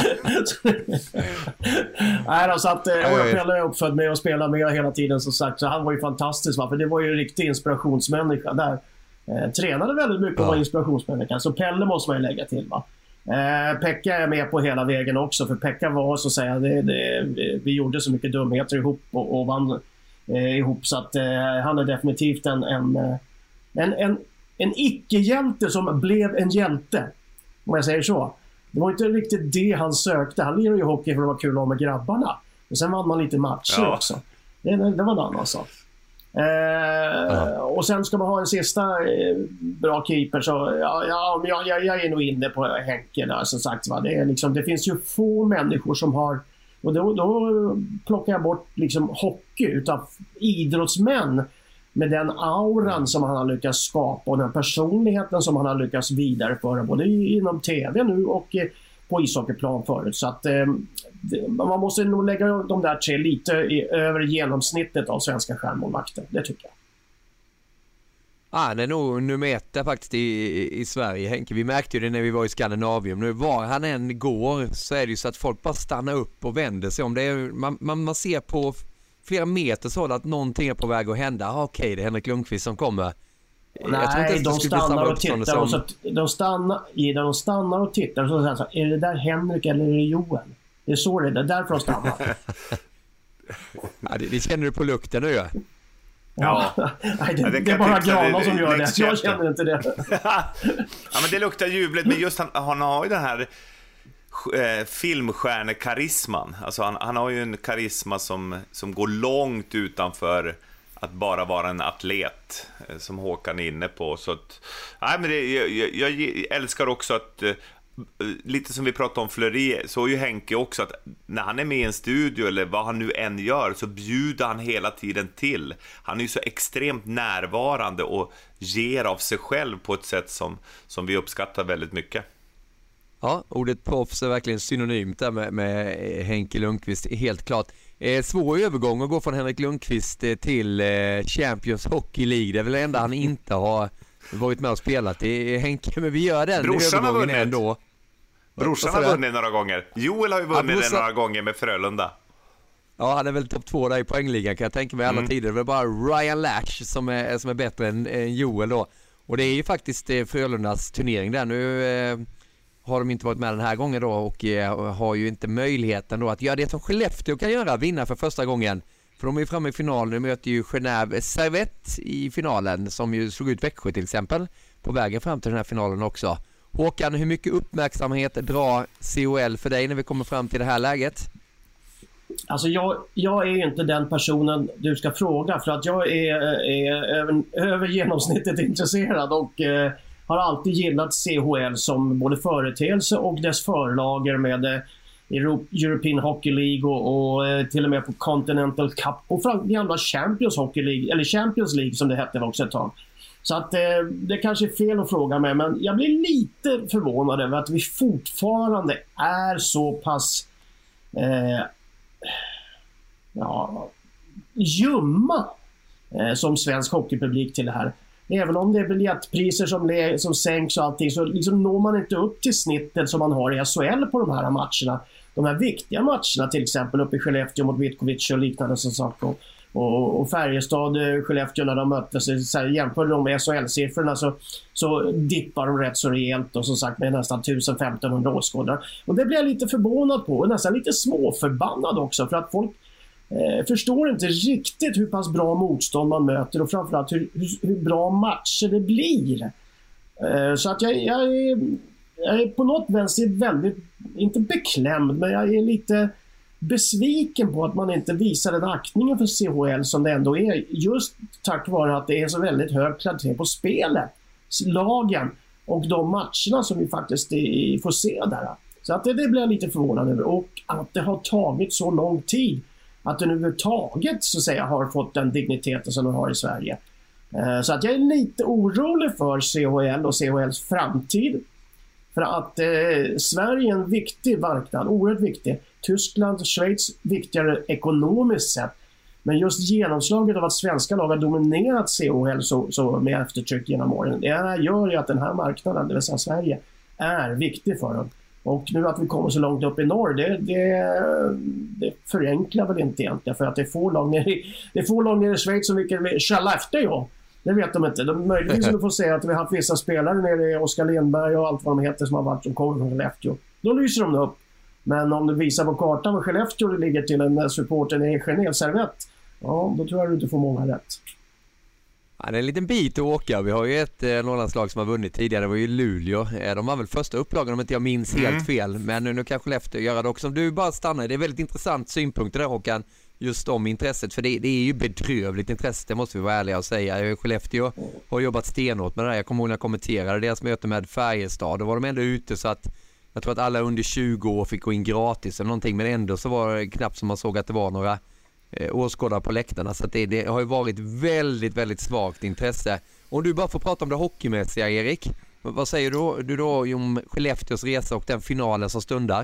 Nej då, så att och jag Pelle är uppfödd med och spelar med hela tiden, som sagt. Så han var ju fantastisk, va? För det var ju en riktig inspirationsmänniska där. Eh, tränade väldigt mycket och var inspirationsmänniska. Så Pelle måste man ju lägga till, va? Eh, Pekka är med på hela vägen också, för Pekka var så att säga, det, det, vi gjorde så mycket dumheter ihop och, och vann eh, ihop, så att eh, han är definitivt en, en, en, en, en icke-hjälte som blev en hjälte, om jag säger så. Det var inte riktigt det han sökte. Han lirade ju hockey för att vara kul med grabbarna. Och sen vann man lite matcher ja. också. Det, det var en annan sak. Eh, ja. Och sen ska man ha en sista eh, bra keeper, så ja, ja, jag, jag är nog inne på Henke där, som sagt. Va? Det, är liksom, det finns ju få människor som har, och då, då plockar jag bort liksom hockey utav idrottsmän med den auran som han har lyckats skapa och den personligheten som han har lyckats vidareföra både inom tv nu och på ishockeyplan förut. Så att eh, man måste nog lägga de där tre lite i, över genomsnittet av svenska stjärnmålvakter, det tycker jag. Ah, det är nog nummer ett där faktiskt i, i Sverige, Henke. Vi märkte ju det när vi var i Skandinavien. Nu var han än går så är det ju så att folk bara stannar upp och vänder sig om. Det är, man, man, man ser på flera meter så att någonting är på väg att hända. Ah, okej, okay, det är Henrik Lundqvist som kommer. Nej, de stannar och tittar som... och så de stannar, Ida, de stannar och tittar och så säger så, är det där Henrik eller är det Joel? Det är så det är, därför de stannar. Ja, det, det känner du på lukten nu, ja. Ja, nej, det, ja, det, det är bara Grana som gör det. Jag känner inte det. Ja, men det luktar jublet, men just han, han har ju den här eh, filmstjärnekarisman. Alltså han, han har ju en karisma som, som går långt utanför att bara vara en atlet, eh, som Håkan är inne på. Så att, nej, men det, jag, jag, jag älskar också att eh, lite som vi pratade om Fleury, så är ju Henke också att när han är med i en studio eller vad han nu än gör så bjuder han hela tiden till. Han är ju så extremt närvarande och ger av sig själv på ett sätt som, som vi uppskattar väldigt mycket. Ja, ordet proffs är verkligen synonymt där med, med Henke Lundqvist, helt klart. Eh, svår övergång att gå från Henrik Lundqvist till eh, Champions Hockey League. Det är väl det enda han inte har varit med och spelat i, Henke, men vi gör den Brorsan övergången ändå. Brorsan har vunnit några gånger. Joel har ju vunnit ja, brorsan... några gånger med Frölunda. Ja, han är väl topp två där i poängligan, kan jag tänka mig alla mm. tider. Det är väl bara Ryan Lash som är, som är bättre än, än Joel då. Och det är ju faktiskt eh, Frölundas turnering där. Nu eh, har de inte varit med den här gången då och eh, har ju inte möjligheten då att göra det som Skellefteå kan göra, vinna för första gången. För de är ju framme i finalen. Nu möter ju Genève Servette i finalen som ju slog ut Växjö till exempel på vägen fram till den här finalen också. Håkan, hur mycket uppmärksamhet drar C H L för dig när vi kommer fram till det här läget? Alltså jag, jag är ju inte den personen du ska fråga, för att jag är, är över, över genomsnittet intresserad och eh, har alltid gillat C H L som både företeelse och dess förlager med eh, European Hockey League och, och eh, till och med på Continental Cup och fram gamla Champions Hockey League, eller Champions League som det hette också ett tag. Så att eh, det kanske är fel att fråga mig, men jag blir lite förvånad över att vi fortfarande är så pass eh, ja, ljumma eh, som svensk hockeypublik till det här. Även om det är biljettpriser som, som sänks och allting, så liksom når man inte upp till snittet som man har i S H L på de här matcherna. De här viktiga matcherna, till exempel uppe i Skellefteå mot Vitkovic och liknande som sagt. Och, och, och Färjestad, Skellefteå, när de möttes, så här, jämför de med S H L-siffrorna så, så dippar de rätt så rejält och som sagt med nästan tusen femtonhundra åskådare. Och det blir jag lite förvånad på och nästan lite småförbannad också, för att folk eh, förstår inte riktigt hur pass bra motstånd man möter och framförallt hur, hur, hur bra matcher det blir. Eh, så att jag, jag, är, jag är på något vänster väldigt, inte beklämd, men jag är lite besviken på att man inte visar den aktningen för C H L som det ändå är, just tack vare att det är så väldigt hög kvalitet på spelet, lagen och de matcherna som vi faktiskt är, får se där. Så att det, det blir jag lite förvånad över, och att det har tagit så lång tid att den överhuvudtaget så att säga har fått den digniteten som den har i Sverige. Så att jag är lite orolig för C H L och C H L:s framtid. För att eh, Sverige är en viktig marknad, oerhört viktig. Tyskland och Schweiz viktigare ekonomiskt sett. Men just genomslaget av att svenska lag har dominerat C H L så, så med eftertryck genom åren, det gör ju att den här marknaden, det vill säga Sverige, är viktig för dem. Och nu att vi kommer så långt upp i norr, det, det, det förenklar väl inte egentligen, för att det är få lag nere i, det är få lag nere i Schweiz som vilket Skellefteå Det vet de inte. De, möjligtvis du får säga att vi har haft vissa spelare nere i Oskar Lindberg och allt vad de heter som har varit som kommer från Skellefteå. Då lyser de upp. Men om du visar på kartan vad Skellefteå det ligger till en supporten i Genève Servette, ja, då tror jag du inte får många rätt. Ja, det är en liten bit att åka. Vi har ju ett eh, Norrlandslag som har vunnit tidigare. Det var ju Luleå. Eh, de var väl första upplagan om inte jag minns mm. helt fel. Men nu, nu kanske Skellefteå gör det också. Om du bara stannar. Det är väldigt intressant synpunkter där, Håkan. Just om intresset. För det, det är ju bedrövligt intresse. Det måste vi vara ärliga och säga. Skellefteå har jobbat stenhårt med det här. Jag kommer ihåg när jag kommenterade deras möte med Färjestad. Då var de ändå ute så att jag tror att alla under tjugo år fick gå in gratis eller någonting. Men ändå så var det knappt som man såg att det var några åskådare på läktarna, så att det, det har ju varit väldigt, väldigt svagt intresse. Om du bara får prata om det hockeymässiga, Erik, vad säger du, du då om Skellefteås resa och den finalen som stundar?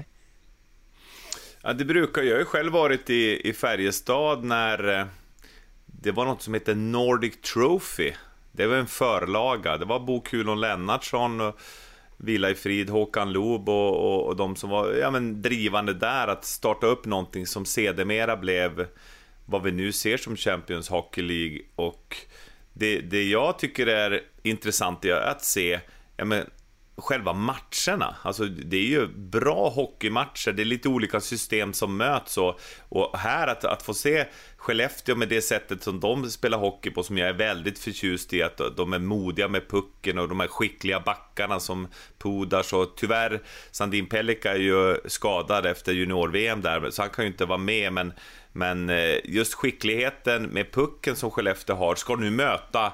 Ja, det brukar jag ju själv varit i, i Färjestad när det var något som heter Nordic Trophy. Det var en förlaga, det var Bo Kulon Lennartsson och Vila i frid, Håkan Loob och, och, och de som var ja, men, drivande där att starta upp någonting som sedermera blev vad vi nu ser som Champions Hockey League. Och det, det jag tycker är intressant är att se ja, men, själva matcherna. Alltså det är ju bra hockeymatcher, det är lite olika system som möts och, och här att, att få se Skellefteå med det sättet som de spelar hockey på, som jag är väldigt förtjust i, att de är modiga med pucken och de här skickliga backarna som Pudas, och tyvärr Sandin Pellikka är ju skadad efter junior-V M där, så han kan ju inte vara med, men, men just skickligheten med pucken som Skellefteå har ska nu möta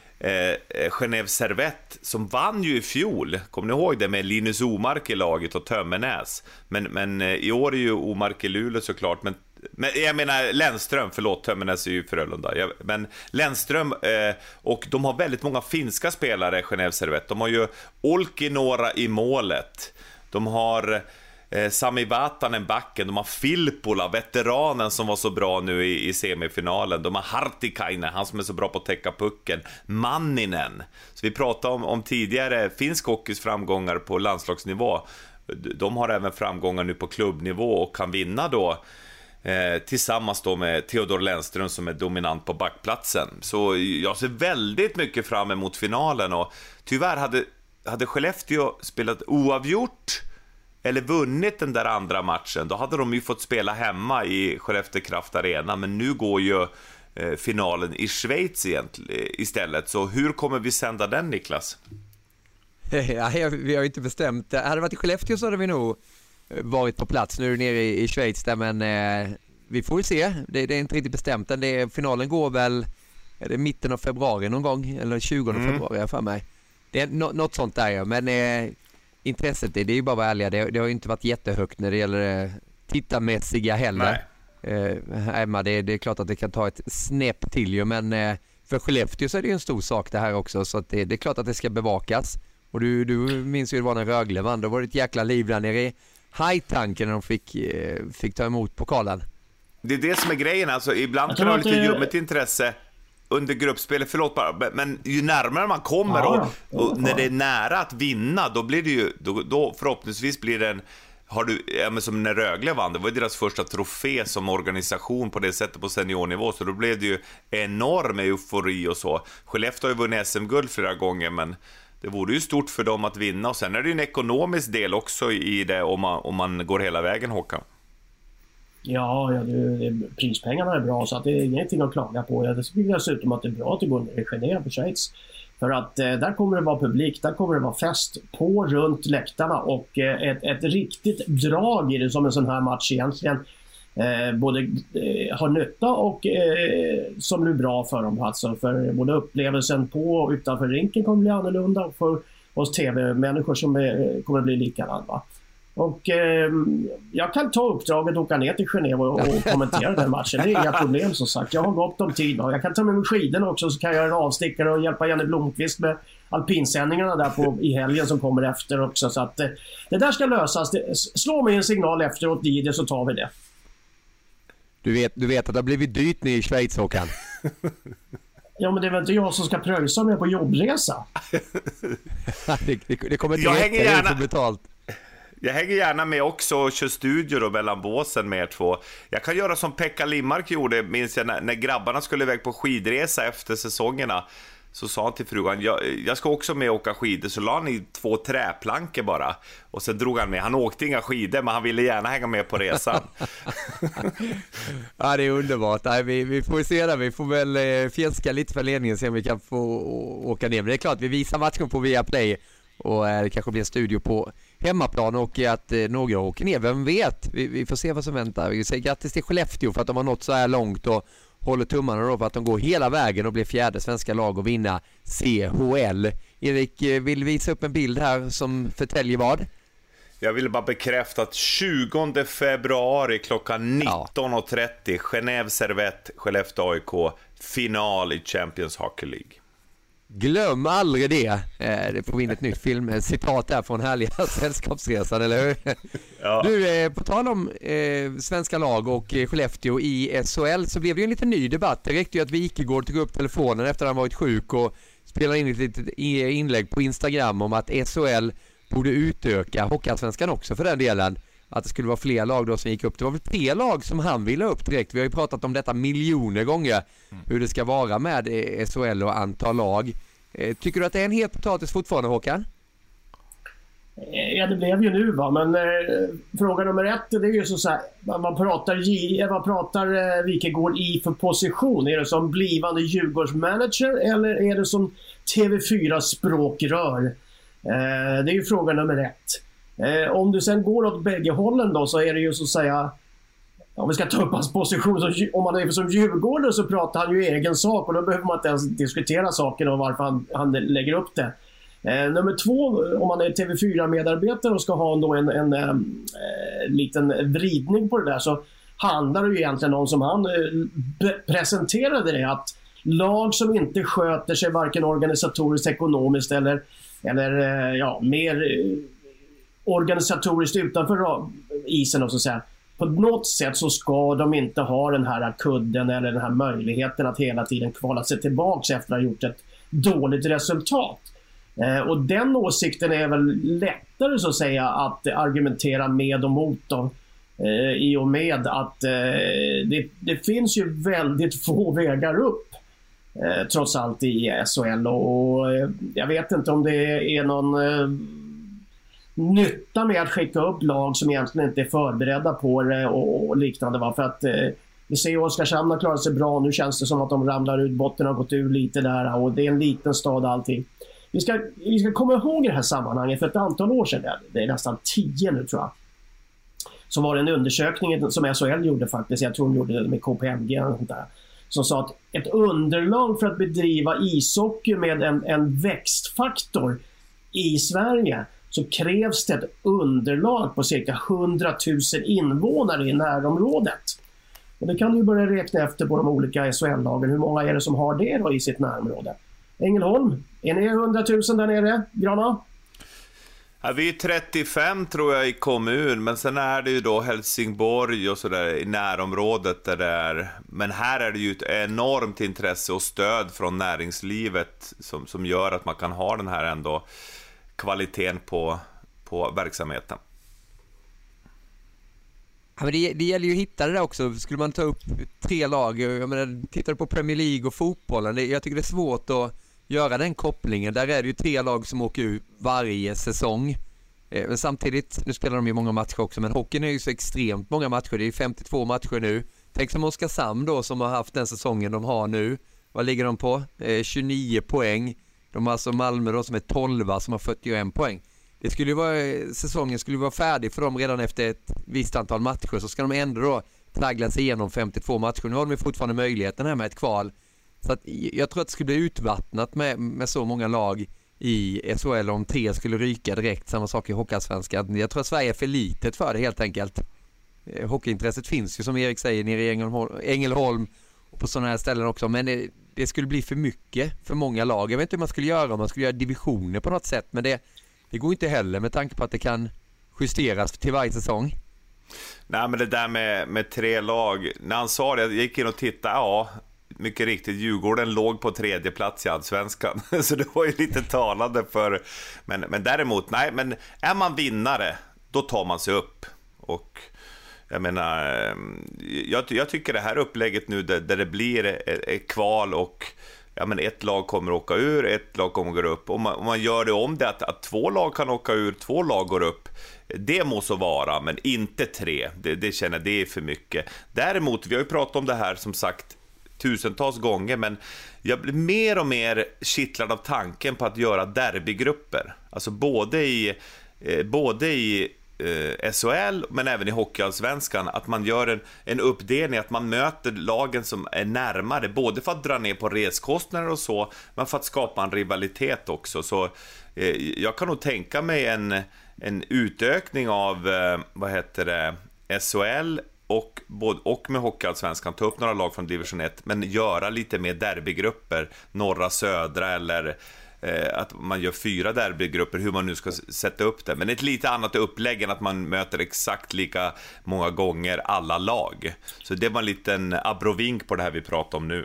Eh, Genève Servette som vann ju i fjol. Kommer ni ihåg det med Linus Omark i laget och Tömmernes? Men, men eh, i år är ju Omark i Luleå såklart. Men, men jag menar Lennström, förlåt, Tömmernes är ju Frölunda. Jag, men Lennström eh, och de har väldigt många finska spelare, Genève Servette. De har ju Olkinora i målet. De har Eh, Sami Vatanen backen, de har Filppula, veteranen som var så bra nu i, i semifinalen, de har Hartikainen, han som är så bra på att täcka pucken, Manninen. Så vi pratade om, om tidigare finsk hockeys framgångar på landslagsnivå. De har även framgångar nu på klubbnivå och kan vinna då eh, tillsammans då med Theodor Lennström som är dominant på backplatsen. Så jag ser väldigt mycket fram emot finalen, och tyvärr hade, hade Skellefteå spelat oavgjort eller vunnit den där andra matchen, då hade de ju fått spela hemma i Skellefteå Kraft Arena. Men nu går ju eh, finalen i Schweiz egentligen, istället. Så hur kommer vi sända den, Niklas? Ja, vi har ju inte bestämt. Hade det varit i Skellefteå så hade vi nog varit på plats. Nu är det nere i, i Schweiz där, men eh, vi får ju se. Det, det är inte riktigt bestämt. Det, finalen går väl är det mitten av februari någon gång, eller tjugonde mm. februari för mig. Det är no, något sånt där, ja. Men eh, intresset, det är ju bara att vara ärliga. Det, det har ju inte varit jättehögt när det gäller eh, tittarmässiga heller. Eh, Emma, det, det är klart att det kan ta ett snäpp till ju, men eh, för Skellefteå så är det ju en stor sak det här också, så att det, det är klart att det ska bevakas. Och du, du minns ju det var när Rögle vann, då var det ett jäkla liv där nere i hajtanken när de fick, eh, fick ta emot pokalen. Det är det som är grejen, alltså ibland kan det ha lite ljummet intresse under gruppspelet, förlåt bara, men ju närmare man kommer ja, och, och när det är nära att vinna, då blir det ju då, då förhoppningsvis blir det en, har du, ja, men som när Rögle vann, det var ju deras första trofé som organisation på det sättet på seniornivå, så då blev det ju enorm eufori och så. Skellefteå har ju vunnit S M-guld flera gånger, men det vore ju stort för dem att vinna, och sen är det ju en ekonomisk del också i det om man, om man går hela vägen, Håkan. Ja, ja det, prispengarna är bra, så att det är ingenting att klaga på. Jag tycker dessutom att det är bra att det går ner i Genève på Schweiz. För att eh, där kommer det vara publik, där kommer det vara fest på runt läktarna, och eh, ett, ett riktigt drag i det som en sån här match egentligen. Eh, både eh, har nytta och eh, som blir bra för dem. Alltså för både upplevelsen på och utanför rinken kommer bli annorlunda, och för oss tv-människor som är, kommer bli likadant, va? Och eh, jag kan ta uppdraget att åka ner till Genève och, och kommentera den matchen. Det är inga problem, som sagt. Jag har gott om tid. Jag kan ta med mig skidorna också, så kan jag göra en avstickare och hjälpa Jenny Blomqvist med alpinsändningarna där på, i helgen som kommer efter också. Så att eh, det där ska lösas. Det, slå mig en signal efteråt i det, så tar vi det. Du vet, du vet att det har blivit dyrt nu i Schweiz, Håkan. Ja, men det är väl inte jag som ska pröjsa mig på jobbresa. det, det, det kommer inte räcka gärna... för betalt. Jag hänger gärna med också och kör studior och mellan båsen med er två. Jag kan göra som Pekka Limmark gjorde, minns jag, när, när grabbarna skulle iväg på skidresa efter säsongerna. så sa han till frugan, jag, jag ska också med och åka skidor. Så la han i två träplankor bara. Och så drog han med. Han åkte inga skidor, men han ville gärna hänga med på resan. Ja, det är underbart. Nej, vi, vi får se där. Vi får väl eh, fjäska lite för ledningen, se om vi kan få å, åka ner. Men det är klart, vi visar matchen på Viaplay. Och eh, det kanske blir en studio på hemmaplan och att eh, några åker ner. Vem vet? Vi, vi får se vad som väntar. Vi säger grattis till Skellefteå för att de har nått så här långt och håller tummarna då för att de går hela vägen och blir fjärde svenska lag och vinna C H L. Erik vill visa upp en bild här som förtäljer vad? Jag vill bara bekräfta att tjugonde februari klockan nitton och trettio Genève Servette, Skellefteå A I K, final i Champions Hockey League. Glöm aldrig det. Det får vi in ett nytt film, citat där från härliga sällskapsresan, eller hur? Ja. Du, på tal om eh, svenska lag och Skellefteå i S H L så blev det ju en liten ny debatt. Det räckte ju att Wikegård tog upp telefonen efter att han varit sjuk och spelade in ett litet inlägg på Instagram om att S H L borde utöka Hockeyallsvenskan också för den delen. Att det skulle vara fler lag då som gick upp. Det var väl tre lag som han ville upp direkt. Vi har ju pratat om detta miljoner gånger. Hur det ska vara med S H L och antal lag. Tycker du att det är en het potatis fortfarande, Håkan? Ja, det blev ju nu va. Men eh, fråga nummer ett, det är ju så här. Vad pratar, vad pratar eh, Wikegård i för position? Är det som blivande Djurgårdsmanager eller är det som T V fyra språkrör? Eh, det är ju fråga nummer ett. Eh, om du sen går åt bägge hållen då så är det ju så att säga, om vi ska ta upp hans position, så, om man är som Djurgården så pratar han ju egen sak och då behöver man inte ens diskutera saken och varför han, han lägger upp det. Eh, nummer två, om man är T V fyra-medarbetare och ska ha då en, en eh, liten vridning på det där, så handlar det ju egentligen om, som han eh, presenterade det, att lag som inte sköter sig varken organisatoriskt, ekonomiskt eller, eller eh, ja, mer eh, organisatoriskt utanför isen och så säga. På något sätt så ska de inte ha den här kudden eller den här möjligheten att hela tiden kvala sig tillbaka efter att ha gjort ett dåligt resultat. Eh, och den åsikten är väl lättare så att säga att argumentera med och mot dem. Eh, I och med att eh, det, det finns ju väldigt få vägar upp eh, trots allt i S H L. Och, och eh, jag vet inte om det är någon eh, nytta med att skicka upp lag som egentligen inte är förberedda på det och, och liknande. Va? För att eh, vi ser ju Oskarshamn har klarat sig bra. Nu känns det som att de ramlar ut, botten har gått ur lite där och det är en liten stad och allting. Vi ska, vi ska komma ihåg i det här sammanhanget för ett antal år sedan, det är nästan tio nu tror jag, så var det en undersökning som S H L gjorde faktiskt, jag tror de gjorde det med K P M G och sånt där, som sa att ett underlag för att bedriva ishockey med en, en växtfaktor i Sverige, så krävs det ett underlag på cirka hundratusen invånare i närområdet. Och det kan du börja räkna efter på de olika S H L-lagen. Hur många är det som har det då i sitt närområde? Ängelholm, är ni hundratusen där nere? Grana? Ja, vi är trettiofem tror jag i kommun, men sen är det ju då Helsingborg och sådär i närområdet där det är. Men här är det ju ett enormt intresse och stöd från näringslivet som, som gör att man kan ha den här ändå kvaliteten på, på verksamheten. Ja, men det, det gäller ju att hitta det där också. Skulle man ta upp tre lag, jag menar, tittar du på Premier League och fotbollen, det, jag tycker det är svårt att göra den kopplingen. Där är det ju tre lag som åker ut varje säsong. Eh, men samtidigt, nu spelar de ju många matcher också, men hockeyn är ju så extremt många matcher. Det är femtiotvå matcher nu. Tänk som Oskarshamn då som har haft den säsongen de har nu. Vad ligger de på? Eh, tjugonio poäng. De har alltså Malmö då som är tolva som har fyrtioen poäng. Det skulle ju vara, säsongen skulle vara färdig för dem redan efter ett visst antal matcher, så ska de ändå då traggla sig igenom femtiotvå matcher. Nu har de fortfarande möjligheten här med ett kval. Så att jag tror att det skulle bli utvattnat med, med så många lag i S H L om tre skulle ryka direkt. Samma sak i Hockeyallsvenskan. Jag tror att Sverige är för litet för det helt enkelt. Hockeyintresset finns ju som Erik säger nere i Ängelholm, Ängelholm och på sådana här ställen också. Men det, det skulle bli för mycket för många lag. Jag vet inte hur man skulle göra om man skulle göra divisioner på något sätt. Men det, det går inte heller med tanke på att det kan justeras till varje säsong. Nej, men det där med, med tre lag, när han sa det, jag gick in och tittade, ja, mycket riktigt, Djurgården låg på tredje plats i Allsvenskan. Så det var ju lite talande för, men, men däremot, nej, men är man vinnare, då tar man sig upp. Och jag menar, jag, jag tycker det här upplägget nu där, där det blir ett kval och ja, men ett lag kommer åka ur, ett lag kommer gå upp. Om man, om man gör det om det att, att två lag kan åka ur, två lag går upp, det måste vara, men inte tre. Det, det känner det är för mycket. Däremot, vi har ju pratat om det här som sagt tusentals gånger, men jag blir mer och mer kittlad av tanken på att göra derbygrupper. Alltså både i, eh, både i eh, S H L men även i Hockeyallsvenskan, att man gör en, en uppdelning, att man möter lagen som är närmare, både för att dra ner på reskostnader och så, men för att skapa en rivalitet också. Så eh, jag kan nog tänka mig en, en utökning av eh, vad heter det, S H L och, och med Hockeyallsvenskan, ta upp några lag från division ett, men göra lite mer derbygrupper, norra, södra, eller eh, att man gör fyra derbygrupper, hur man nu ska sätta upp det. Men ett lite annat upplägg än att man möter exakt lika många gånger alla lag. Så det var en liten abrovink på det här vi pratar om nu.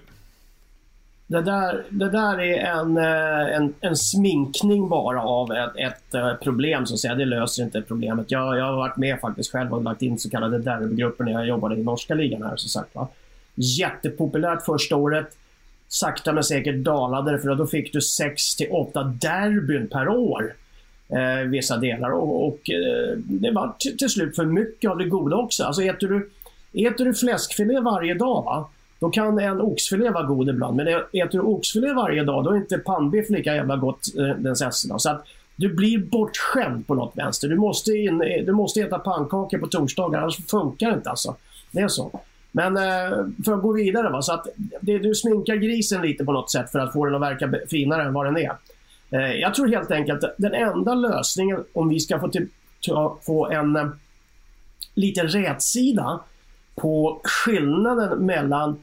Det där, det där är en, en, en sminkning bara av ett, ett problem, så att säga. Det löser inte problemet. Jag, jag har varit med faktiskt själv och lagt in så kallade derbygrupper när jag jobbade i norska ligan här, så sagt, va. Jättepopulärt första året. Sakta men säkert dalade det, för då fick du sex till åtta derbyn per år. Eh, vissa delar. Och, och eh, det var t- till slut för mycket av det goda också. Alltså äter du, äter du fläskfilé varje dag, va? Då kan en oxfilé vara god ibland. Men äter du oxfilé varje dag, då är inte pannbiff lika jävla gott eh, den sessionen. Så att du blir bortskämd på något vänster. Du måste, in, du måste äta pannkakor på torsdagar, annars funkar det inte alltså. Det är så. Men eh, för att gå vidare, va, så att det, du sminkar grisen lite på något sätt för att få den att verka finare än vad den är. Eh, jag tror helt enkelt att den enda lösningen, om vi ska få, till, ta, få en eh, liten rätsida på skillnaden mellan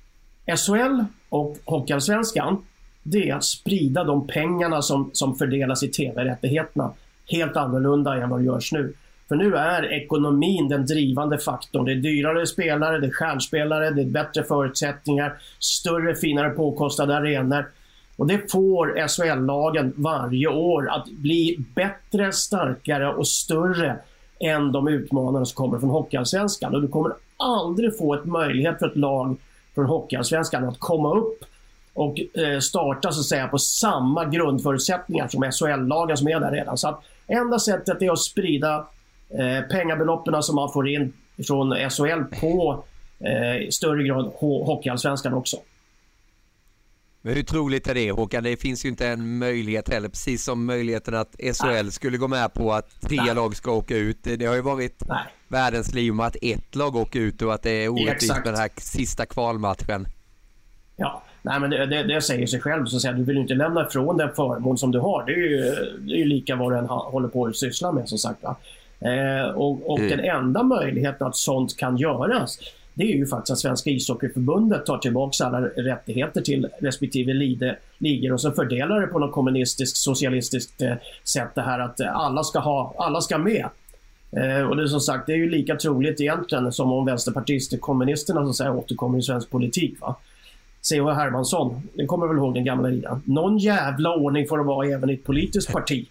S H L och Hockeyallsvenskan, det är att sprida de pengarna som, som fördelas i tv-rättigheterna helt annorlunda än vad det görs nu. För nu är ekonomin den drivande faktorn. Det är dyrare spelare, det är stjärnspelare, det är bättre förutsättningar, större, finare påkostade arenor. Och det får S H L-lagen varje år att bli bättre, starkare och större än de utmanare som kommer från Hockeyallsvenskan. Och du kommer aldrig få ett möjlighet för ett lag från Hockeyallsvenskan att komma upp och starta så att säga på samma grundförutsättningar som S H L-lagen som är där redan. Så att enda sättet är att sprida eh, pengabeloppen som man får in från S H L på eh, större grad på Hockeyallsvenskan också. Men hur troligt är det, Håkan? Det finns ju inte en möjlighet heller, precis som möjligheten att S H L Nej. skulle gå med på att tre Nej. lag ska åka ut. Det har ju varit Nej. världens liv med att ett lag åker ut och att det är orättvist med den här sista kvalmatchen. Ja, Nej, men det, det, det säger sig själv. Så att säga, du vill ju inte lämna ifrån den förmån som du har. Det är ju, det är ju lika vad den håller på att syssla med, som sagt. Va? Eh, och och mm. den enda möjligheten att sånt kan göras, det är ju faktiskt att Svenska ishockeyförbundet tar tillbaka alla rättigheter till respektive ligor och så fördelar det på något kommunistiskt, socialistiskt eh, sätt, det här att alla ska ha, alla ska med. Eh, och det är som sagt, det är ju lika troligt egentligen som om vänsterpartister, kommunisterna så att säga återkommer i svensk politik, va. C H Hermansson, det kommer väl ihåg den gamla ligan. Någon jävla ordning får det vara även i ett politiskt parti.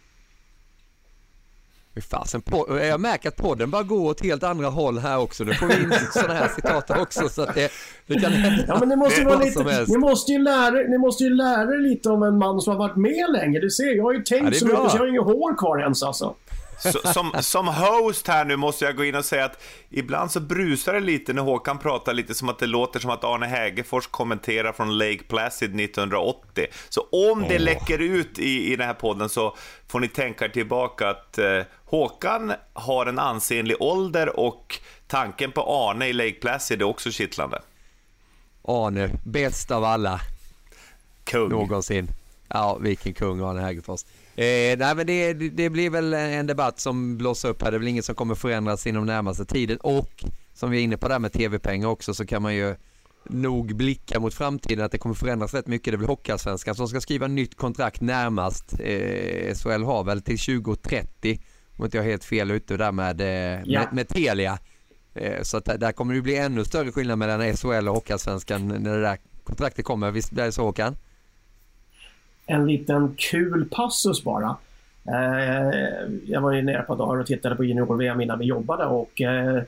Fasen, jag märker att podden bara går åt helt andra håll här också. Nu får vi in sådana här citat också, så att det, det kan hända. Ja, men det måste vara lite, ni måste ju lära, ni måste ju lära er lite om en man som har varit med länge. Du ser, jag har ju tänkt ja, så mycket så jag har inget hår kvar ens alltså. Så, som, som host här nu måste jag gå in och säga att ibland så brusar det lite när Håkan pratar, lite som att det låter som att Arne Hägerfors kommenterar från Lake Placid nittonhundraåttio. Så om det oh. läcker ut i, i den här podden så får ni tänka er tillbaka att eh, Håkan har en ansenlig ålder och tanken på Arne i Lake Placid är också kittlande. Arne, bäst av alla. Kung. Någonsin. Ja, vilken kung Arne Hägerfors. Eh, nej, men det, det blir väl en debatt som blåser upp här. Det är väl inget som kommer förändras inom närmaste tiden. Och som vi är inne på där med tv-pengar också, så kan man ju nog blicka mot framtiden att det kommer förändras rätt mycket. Det är väl Hockeyallsvenskan som ska skriva nytt kontrakt närmast. Eh, S H L har väl till tjugo trettio, om inte jag är helt fel ute där med, eh, ja. med, med Telia. Eh, så att där, där kommer det bli ännu större skillnad mellan S H L och Hockeyallsvenskan när det där kontraktet kommer. Visst blir det så, Håkan? En liten kul passus bara. Eh, jag var ju nere på dagar och tittade på junior-V M innan vi jobbade och eh,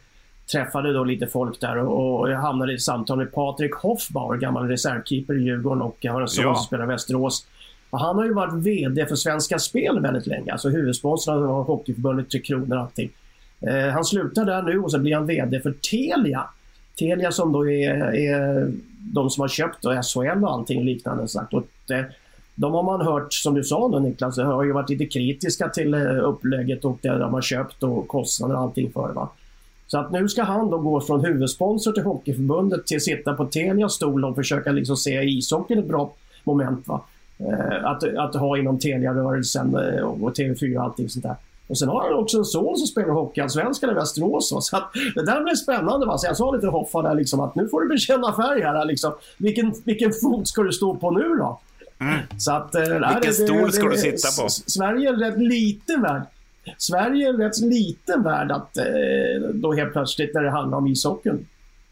träffade då lite folk där och, och jag hamnade i ett samtal med Patrik Hoffbauer, gammal reservkeeper i Djurgården, och jag har en son Ja. som spelar Västerås. Och han har ju varit vd för Svenska Spel väldigt länge, alltså huvudsponsrad av Hockeyförbundet, Tre Kronor och allting. Eh, han slutar där nu och så blir han vd för Telia. Telia som då är, är de som har köpt och S H L och allting liknande sagt. Och det, de har man hört, som du sa då Niklas, har ju varit lite kritiska till upplägget och det de har köpt och kostnader och allting för, va. Så att nu ska han då gå från huvudsponsor till Hockeyförbundet till att sitta på Telias stol och försöka liksom se ishockeyn ett bra moment, va. Eh, att, att ha inom Telia-rörelsen och T V fyra och allting sånt där. Och sen har han också en son som spelar hockeyallsvenskan i Västerås. Så att det där blir spännande, va. Så jag sa lite Hoffa där liksom att nu får du bekänna färg här liksom. Vilken, vilken fot ska du stå på nu då? Mm. Så att, äh, vilken det, stol det, ska det, du sitta på? Sverige är rätt liten värld. Sverige är rätt liten värld att eh, då helt plötsligt när det handlar om ishockeyn.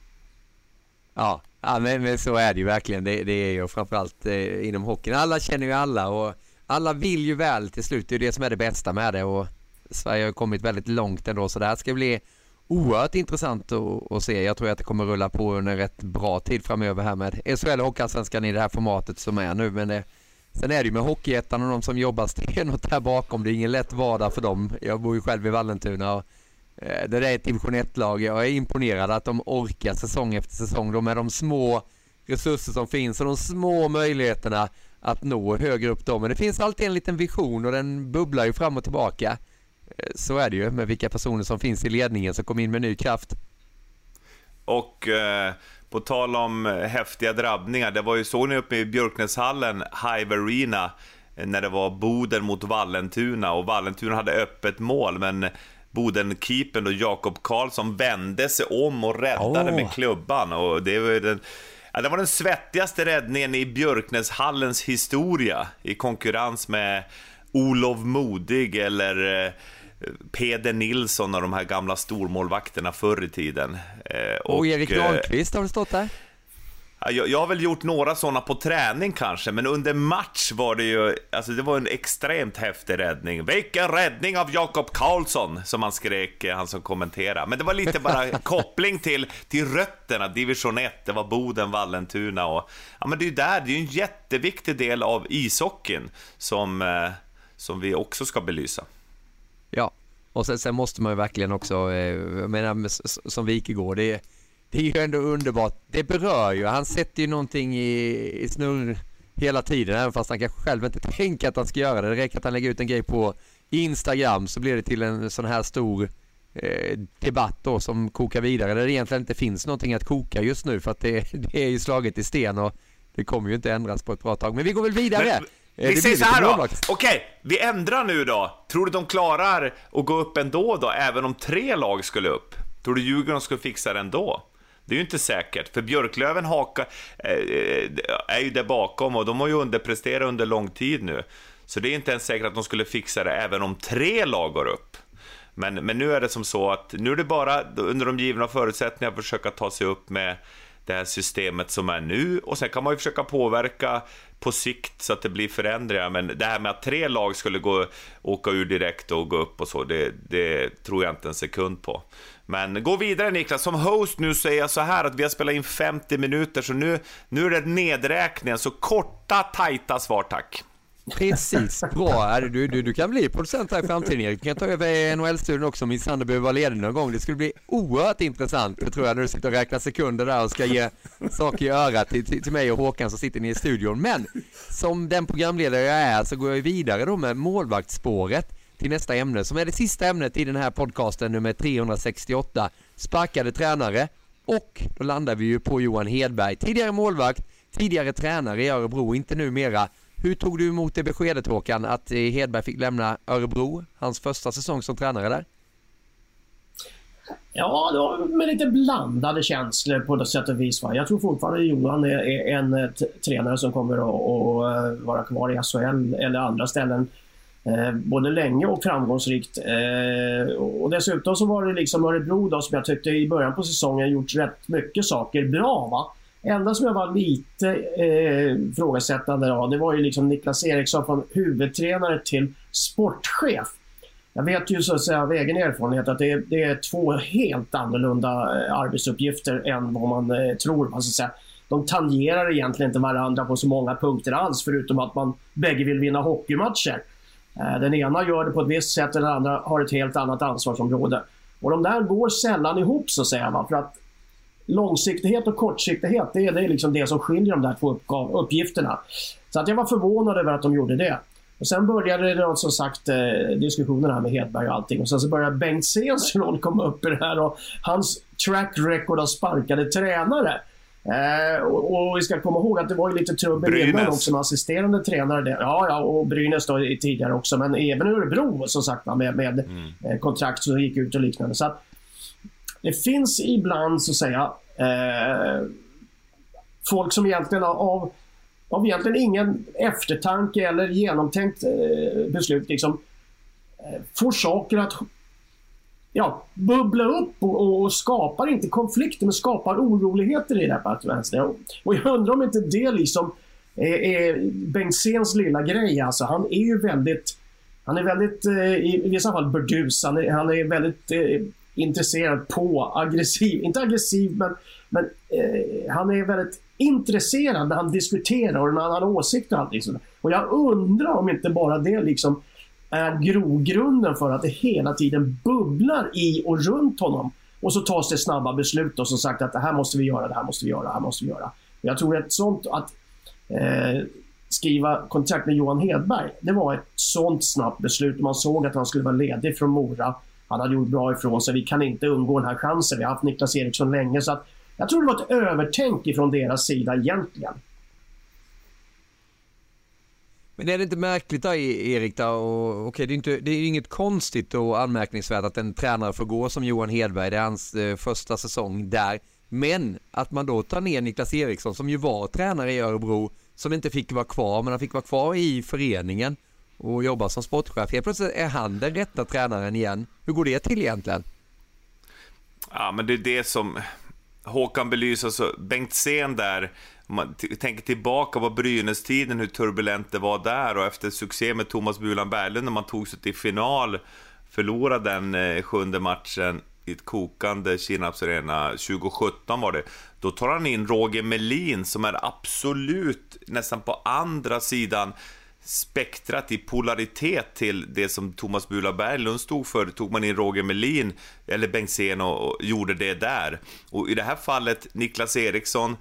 Ja, ja men, men så är det ju verkligen. Det, det är ju framförallt eh, inom hockeyn. Alla känner ju alla och alla vill ju väl till slut. Det är det som är det bästa med det, och Sverige har kommit väldigt långt ändå, så det här ska bli oerhört intressant att, att se. Jag tror att det kommer rulla på under rätt bra tid framöver här med S H L och Hockeyallsvenskan i det här formatet som är nu. Men det, sen är det ju med Hockeyettan och de som jobbar stenhårt här bakom. Det är ingen lätt vardag för dem. Jag bor ju själv i Vallentuna och eh, det där är ett division ett-lag. Jag är imponerad att de orkar säsong efter säsong. De är de små resurser som finns och de små möjligheterna att nå högre upp dem. Men det finns alltid en liten vision och den bubblar ju fram och tillbaka. Så är det ju med vilka personer som finns i ledningen som kommer in med ny kraft. Och eh, på tal om häftiga drabbningar, det var ju så ni uppe i Björknäshallen, Hive Arena, när det var Boden mot Vallentuna, och Vallentuna hade öppet mål, men Boden-keepern och Jakob Karlsson vände sig om och räddade oh. med klubban, och det var den Ja, det var den svettigaste räddningen i Björknäshallens historia, i konkurrens med Olof Modig eller eh, Peder Nilsson och de här gamla stormålvakterna förr i tiden. Eh, och, och Erik Dahlqvist har du stått där? Jag, jag har väl gjort några sådana på träning kanske, men under match var det ju, alltså det var en extremt häftig räddning. Vilken räddning av Jakob Karlsson, som han skrek, han som kommenterade. Men det var lite bara koppling till, till rötterna, division ett, det var Boden, Vallentuna och ja, men det är ju där, det är ju en jätteviktig del av ishockeyn som, eh, som vi också ska belysa. Ja, och sen, sen måste man ju verkligen också, eh, jag menar, som Wikegård, det är Det är ju ändå underbart. Det berör ju. Han sätter ju någonting i, i snurr hela tiden, även fast han kanske själv inte tänker att han ska göra det. Det räcker att han lägger ut en grej på Instagram så blir det till en sån här stor eh, debatt då som kokar vidare. Där det egentligen inte finns någonting att koka just nu, för att det, det är ju slaget i sten och det kommer ju inte ändras på ett bra tag. Men vi går väl vidare. Men, eh, vi säger så här då. Okej, okay, vi ändrar nu då. Tror du de klarar att gå upp ändå då, även om tre lag skulle upp? Tror du Djurgården skulle fixa det ändå? Det är ju inte säkert, för Björklöven haka, eh, är ju där bakom och de har ju underpresterat under lång tid nu. Så det är inte ens säkert att de skulle fixa det även om tre lag går upp. Men, men nu är det som så att nu är det bara under de givna förutsättningarna att försöka ta sig upp med det här systemet som är nu. Och sen kan man ju försöka påverka på sikt så att det blir förändringar. Men det här med att tre lag skulle gå, åka ur direkt och gå upp och så, det, det tror jag inte en sekund på. Men gå vidare Niklas, som host nu säger jag så här att vi har spelat in femtio minuter, så nu, nu är det nedräkningen, så korta, tajta svar tack. Precis, bra. Du, du, du kan bli producent här i framtiden, Erik. Du kan ta över N H L-studion också om Sander behöver vara ledig någon gång. Det skulle bli oerhört intressant, det tror jag, när du sitter och räknar sekunder där och ska ge saker i örat till, till, till mig och Håkan som sitter ni i studion. Men som den programledare jag är så går jag vidare då med målvaktsspåret till nästa ämne, som är det sista ämnet i den här podcasten nummer trehundrasextioåtta, sparkade tränare. Och då landar vi ju på Johan Hedberg, tidigare målvakt, tidigare tränare i Örebro, inte numera. Hur tog du emot det beskedet, Håkan, att Hedberg fick lämna Örebro, hans första säsong som tränare där? Ja, det var med lite blandade känslor på det sätt och vis. Va? Jag tror fortfarande Johan är en t- tränare som kommer att, att vara kvar i S H L eller andra ställen eh, både länge och framgångsrikt. Eh, och dessutom så var det liksom Örebro då, som jag tyckte i början på säsongen gjort rätt mycket saker bra, va? Enda som jag var lite eh, frågasättande då, det var ju liksom Niklas Eriksson från huvudtränare till sportchef. jag vet ju så att säga av egen erfarenhet att det är, det är två helt annorlunda arbetsuppgifter än vad man eh, tror. Alltså, så här, de tangerar egentligen inte varandra på så många punkter alls, förutom att man bägge vill vinna hockeymatcher. Eh, den ena gör det på ett visst sätt och den andra har ett helt annat ansvarsområde. Och de där går sällan ihop så att säga, va? För att långsiktighet och kortsiktighet, det är, det är liksom det som skiljer de där två uppgifterna. Så att jag var förvånad över att de gjorde det. Och sen började det som sagt eh, diskussionen här med Hedberg och allting. Och sen så började Bengtzéns roll komma upp i det här och hans track record av sparkade tränare. Eh, och, och vi ska komma ihåg att det var ju lite trubbel innan också med assisterande tränare. Där. Ja, ja, och Brynäs då tidigare också. Men även Örebro som sagt med, med mm. kontrakt som gick ut och liknande. Så att det finns ibland så att säga eh, folk som egentligen av, av egentligen ingen eftertanke eller genomtänkt eh, beslut liksom eh, får saker att ja, bubbla upp och, och skapar inte konflikter men skapar oroligheter i det här partiet. Och jag undrar om inte det liksom är, är Bengtzéns lilla grej. Alltså, han är ju väldigt han är väldigt eh, i vissa fall burdus. Han är, han är väldigt eh, intresserad på aggressiv, inte aggressiv men, men eh, han är väldigt intresserad när han diskuterar och när han har åsikter och allt liksom. Och jag undrar om inte bara det liksom är grogrunden för att det hela tiden bubblar i och runt honom. Och så tas det snabba beslut och som sagt att det här måste vi göra, det här måste vi göra, det här måste vi göra. Jag tror att sånt att eh, skriva kontrakt med Johan Hedberg, det var ett sånt snabbt beslut. Man såg att han skulle vara ledig från Mora. Han hade gjort bra ifrån sig. Vi kan inte undgå den här chansen. Vi har haft Niklas Eriksson länge. Så att jag tror det var ett övertänk ifrån deras sida egentligen. Men är det inte märkligt då, Erik? Då? Och, okay, det, är inte, det är inget konstigt och anmärkningsvärt att en tränare får gå som Johan Hedberg. Det är hans eh, första säsong där. Men att man då tar ner Niklas Eriksson som ju var tränare i Örebro, som inte fick vara kvar, men han fick vara kvar i föreningen och jobba som sportchef. Helt plötsligt är han den rätta tränaren igen. Hur går det till egentligen? Ja, men det är det som Håkan belyser. Så Bengtzén där, om man t- tänker tillbaka på Brynäs-tiden, hur turbulent det var där, och efter succé med Thomas Bulan Berglund när man tog sig till final, förlorade den eh, sjunde matchen i ett kokande Kinnarps Arena tjugo sjutton var det. Då tar han in Roger Melin som är absolut nästan på andra sidan spektrat i polaritet till det som Thomas Bulan Berglund stod för. Tog man in Roger Melin eller Bengtzén och, och gjorde det där. Och i det här fallet Niklas Eriksson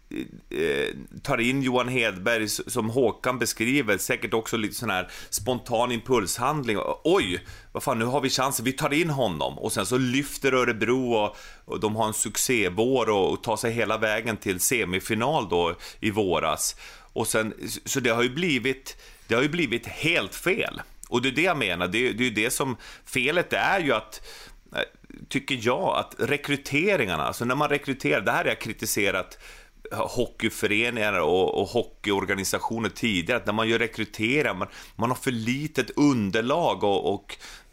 eh, tar in Johan Hedberg som Håkan beskriver, säkert också lite sån här spontan impulshandling. Oj, vad fan, nu har vi chansen, vi tar in honom. Och sen så lyfter Örebro och, och de har en succévår och, och tar sig hela vägen till semifinal då i våras. Och sen, så det har ju blivit det har ju blivit helt fel. Och det är det jag menar, det är, det är det som felet är ju att, tycker jag, att rekryteringarna, alltså när man rekryterar, det här har jag kritiserat hockeyföreningar och, och hockeyorganisationer tidigare, att när man gör rekryteringar, man, man har för litet underlag och, och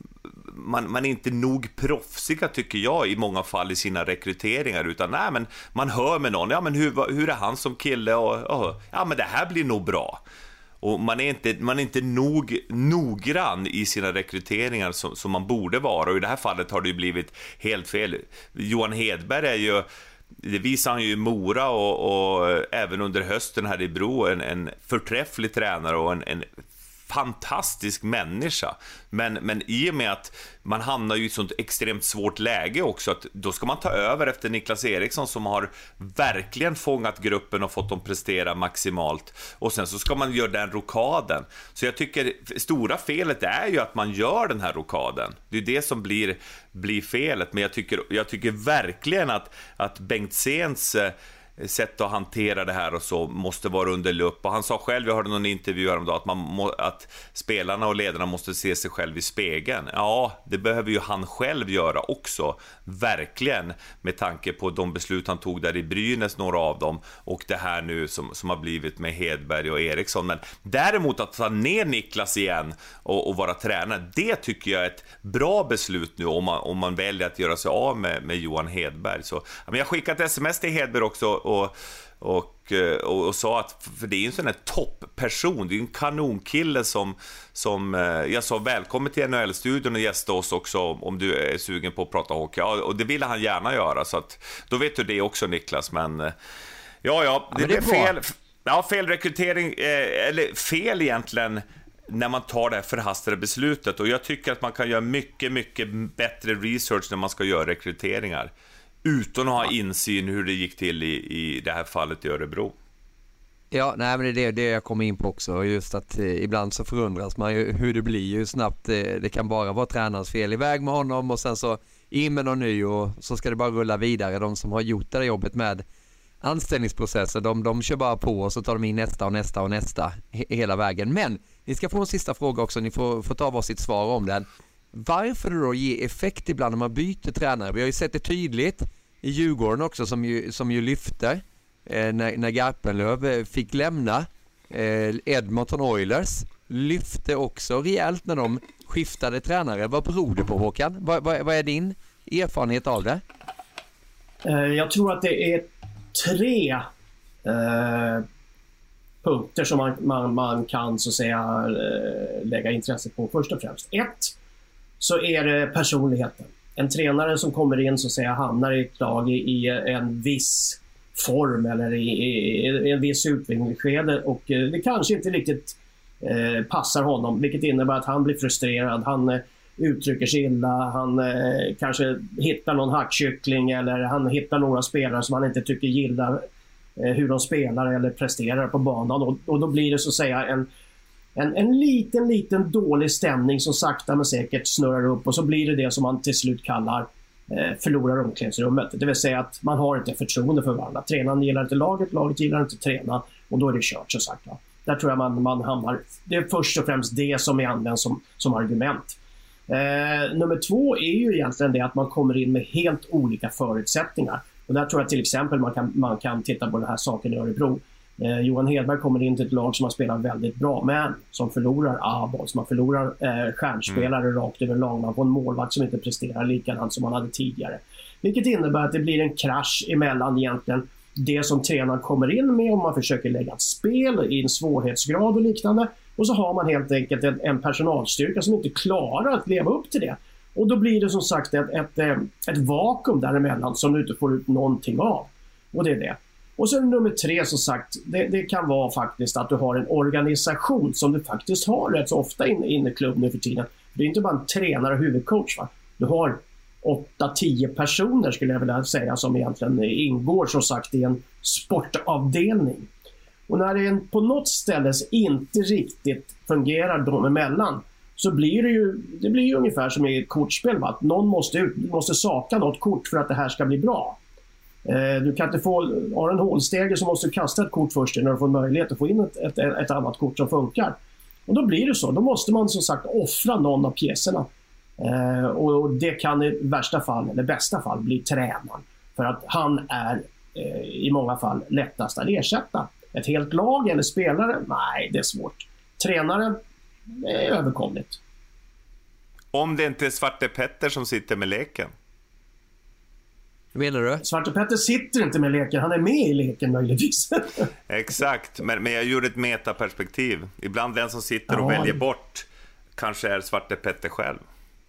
man, man är inte nog proffsiga, tycker jag, i många fall i sina rekryteringar, utan nej, men man hör med någon, ja men hur, hur är han som kille och, och ja men det här blir nog bra. Och man är inte, man är inte nog noggrann i sina rekryteringar som, som man borde vara, och i det här fallet har det ju blivit helt fel. Johan Hedberg är ju, det visar han ju i Mora och, och även under hösten här i Bro, en, en förträfflig tränare och en, en fantastisk människa. Men, men i och med att man hamnar ju i ett sånt extremt svårt läge också, att då ska man ta över efter Niklas Eriksson som har verkligen fångat gruppen och fått dem prestera maximalt, och sen så ska man göra den rokaden. Så jag tycker stora felet är ju att man gör den här rokaden. Det är det som blir, blir felet. Men jag tycker, jag tycker verkligen att, att Bengtzéns sätt att hantera det här och så måste vara under lupp. Och han sa själv, jag hörde någon intervju häromdagen, att, man må, att spelarna och ledarna måste se sig själv i spegeln. Ja, det behöver ju han själv göra också, verkligen, med tanke på de beslut han tog där i Brynäs, några av dem, och det här nu som, som har blivit med Hedberg och Eriksson. Men däremot att ta ner Niklas igen och, och vara tränare, det tycker jag är ett bra beslut nu, om man, om man väljer att göra sig av med, med Johan Hedberg. Så, men jag har skickat sms till Hedberg också, och, och och, och, och sa att, för det är en sån här toppperson, det är en kanonkille som, som jag sa välkommen till N H L-studion och gästa oss också om du är sugen på att prata hockey. Ja, och det ville han gärna göra, så att, då vet du det också, Niklas, men ja, ja, det, ja, det är fel, ja, fel rekrytering, eh, eller fel egentligen när man tar det här förhastade beslutet, och jag tycker att man kan göra mycket, mycket bättre research när man ska göra rekryteringar utan att ha insyn hur det gick till i, i det här fallet i Örebro. Ja, nej, men det är det jag kommer in på också, just att eh, ibland så förundras man ju hur det blir, hur snabbt eh, det kan bara vara tränarens fel, iväg med honom och sen så in med någon ny och så ska det bara rulla vidare. De som har gjort det jobbet med anställningsprocesser, de, de kör bara på och så tar de in nästa och nästa och nästa he- hela vägen. Men ni ska få en sista fråga också, ni får, får ta varsitt svar om den. Varför då ge effekt ibland när man byter tränare? Vi har ju sett det tydligt i Djurgården också, som ju, som ju lyfte eh, när, när Garpenlöv fick lämna. eh, Edmonton Oilers lyfte också rejält när de skiftade tränare. Vad beror det på, Håkan? Vad, vad, vad är din erfarenhet av det? Jag tror att det är tre eh, punkter som man, man, man kan så att säga lägga intresse på. Först och främst. Ett, så är det personligheten. En tränare som kommer in så att säga hamnar i ett lag i, i en viss form eller i, i, i en viss utvecklingsskede, och det kanske inte riktigt eh, passar honom, vilket innebär att han blir frustrerad, han eh, uttrycker sig illa, han eh, kanske hittar någon hackkyckling eller han hittar några spelare som han inte tycker gillar eh, hur de spelar eller presterar på banan, och, och då blir det så att säga en, en, en liten liten dålig stämning som sakta men säkert snurrar upp, och så blir det det som man till slut kallar eh, förlorar omklädningsrummet. Det vill säga att man har inte förtroende för varandra. Tränaren gillar inte laget, laget gillar inte tränaren, och då är det kört, så sagt. Ja. Där tror jag man, man hamnar. Det är först och främst det som är använt som, som argument. Eh, nummer två är ju egentligen det att man kommer in med helt olika förutsättningar. Och där tror jag till exempel man kan, man kan titta på den här saken i Örebro. Eh, Johan Hedberg kommer in till ett lag som har spelat väldigt bra, men som förlorar A-boll, som man förlorar eh, stjärnspelare mm. rakt över lag. Man får en målvakt som inte presterar likadant som man hade tidigare. Vilket innebär att det blir en krasch emellan egentligen det som tränaren kommer in med, om man försöker lägga ett spel i en svårighetsgrad och liknande. Och så har man helt enkelt en, en personalstyrka som inte klarar att leva upp till det. Och då blir det som sagt ett, ett, ett vakuum däremellan som du inte får ut någonting av. Och det är det. Och sen nummer tre, som sagt, det, det kan vara faktiskt att du har en organisation som du faktiskt har rätt så ofta inne in i klubben nu för tiden. Det är inte bara en tränare och huvudcoach, va? Du har åtta tio personer skulle jag vilja säga som egentligen ingår som sagt i en sportavdelning. Och när det på något ställe inte riktigt fungerar dem emellan, så blir det ju, det blir ju ungefär som i ett kortspel, va? Att någon måste ut, du måste saka något kort för att det här ska bli bra. Eh, du kan inte få, har en hålstege så måste du kasta ett kort först när du får möjlighet att få in ett, ett, ett annat kort som funkar. Och då blir det så, då måste man som sagt offra någon av pjäserna. Eh, och det kan i värsta fall, eller bästa fall, bli tränaren. För att han är eh, i många fall lättast att ersätta. Ett helt lag eller spelare? Nej, det är svårt. Tränaren är överkomligt. Om det inte är Svarte Petter som sitter med leken. Hur menar du? Svarte Petter sitter inte med leken, han är med i leken möjligtvis. Exakt, men, men jag gjorde ett metaperspektiv. Ibland den som sitter och ja. väljer bort kanske är Svarte Petter själv.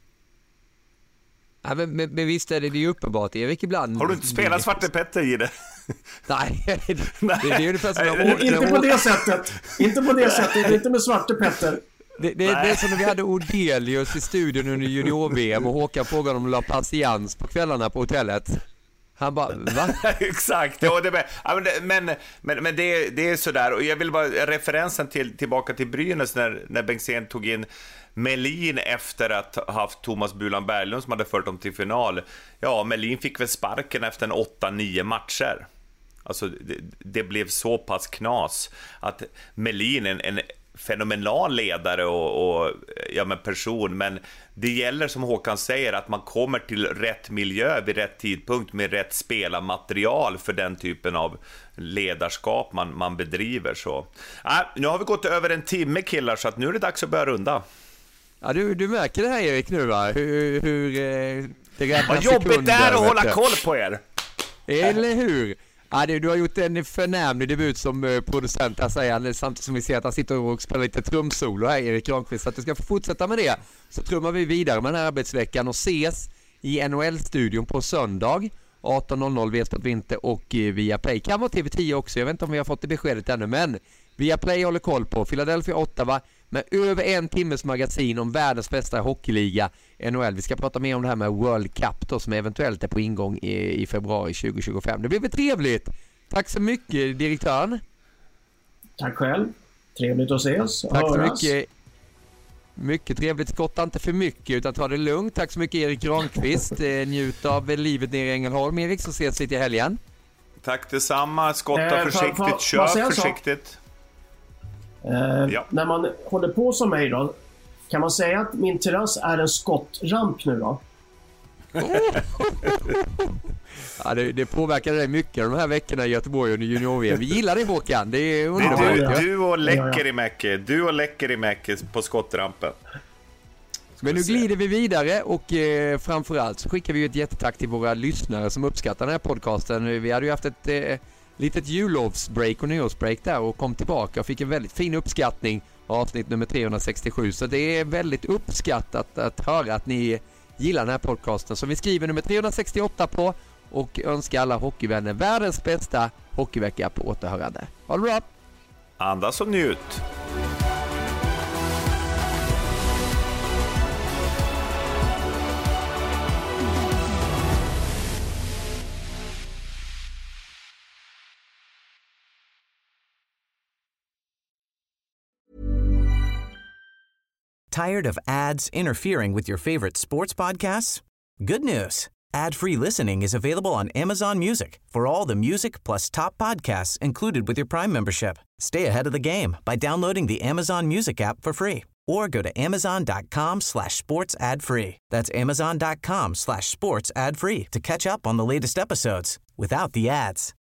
Ja, men, men, men visst är det, det är uppenbart, Erik, ibland. Har du inte spelat Svarte Petter i det? Nej, det, det är ungefär som jag åkte. Inte på det sättet. Inte på det sättet, inte med Svarte Petter. Det, det, det är som när vi hade Odelius i studion under junior-V M och Håkan frågade om de la patiens på kvällarna på hotellet. Han bara, va? Exakt, ja, det, men, men, men det, det är sådär. Och jag vill bara referensen till, tillbaka till Brynäs när, när Bengtzén tog in Melin efter att ha haft Thomas Bulan Berglund som hade fört dem till final. Ja, Melin fick väl sparken efter en åtta nio matcher. Alltså det, det blev så pass knas att Melin, en, en fenomenal ledare och, och ja, men person, men det gäller som Håkan säger att man kommer till rätt miljö vid rätt tidpunkt med rätt spelarmaterial för den typen av ledarskap man, man bedriver. Så äh, nu har vi gått över en timme, killar, så att nu är det dags att börja runda. Ja, du, du märker det här, Erik, nu, va? Hur, hur eh, det vad jobbigt det är att hålla koll på er. Eller hur? Ja, det, du har gjort en förnämlig debut som uh, producent här, säger han, samtidigt som vi ser att han sitter och spelar lite trumsolo här, Erik Granqvist. Så att du ska få fortsätta med det. Så trummar vi vidare med den här arbetsveckan och ses i N H L-studion på söndag arton noll noll V-sport Vinter och uh, Viaplay. Kan vara T V tio också, jag vet inte om vi har fått det beskedet ännu, men Viaplay håller koll på Philadelphia Ottawa med över en timmes magasin om världens bästa hockeyliga N H L. Vi ska prata mer om det här med World Cup då, som eventuellt är på ingång i, i februari tjugo tjugofem. Det blir väl trevligt. Tack så mycket, direktören. Tack själv. Trevligt att ses och Tack så höras. mycket. Mycket trevligt. Skotta inte för mycket utan ta det lugnt. Tack så mycket, Erik Granqvist. Njut av livet nere i Ängelholm, Erik, så ses vi till helgen. Tack detsamma. Skotta eh, försiktigt. För, för, Kör försiktigt. Eh, ja. När man håller på som mig då, kan man säga att min terrass är en skottramp nu då? Ja, det, det påverkar dig mycket de här veckorna i Göteborg under junior-V M. Vi gillar det, Håkan. Det är underbart. Du, ja. du och läcker i Mäcke. Du och läcker i Mäcke på skottrampen. Men nu glider vi vidare och eh, framförallt så skickar vi ett jättetack till våra lyssnare som uppskattar den här podcasten. Vi hade ju haft ett eh, litet jullovsbreak och nyårsbreak där och kom tillbaka och fick en väldigt fin uppskattning avsnitt nummer trehundrasextiosju. Så det är väldigt uppskattat att höra att ni gillar den här podcasten. Så vi skriver nummer trehundrasextioåtta på och önskar alla hockeyvänner världens bästa hockeyvecka på återhörande. Ha det bra! Andas och njut! Tired of ads interfering with your favorite sports podcasts? Good news. Ad-free listening is available on Amazon Music for all the music plus top podcasts included with your Prime membership. Stay ahead of the game by downloading the Amazon Music app for free or go to amazon.com slash sports ad free. That's amazon.com slash sports ad free to catch up on the latest episodes without the ads.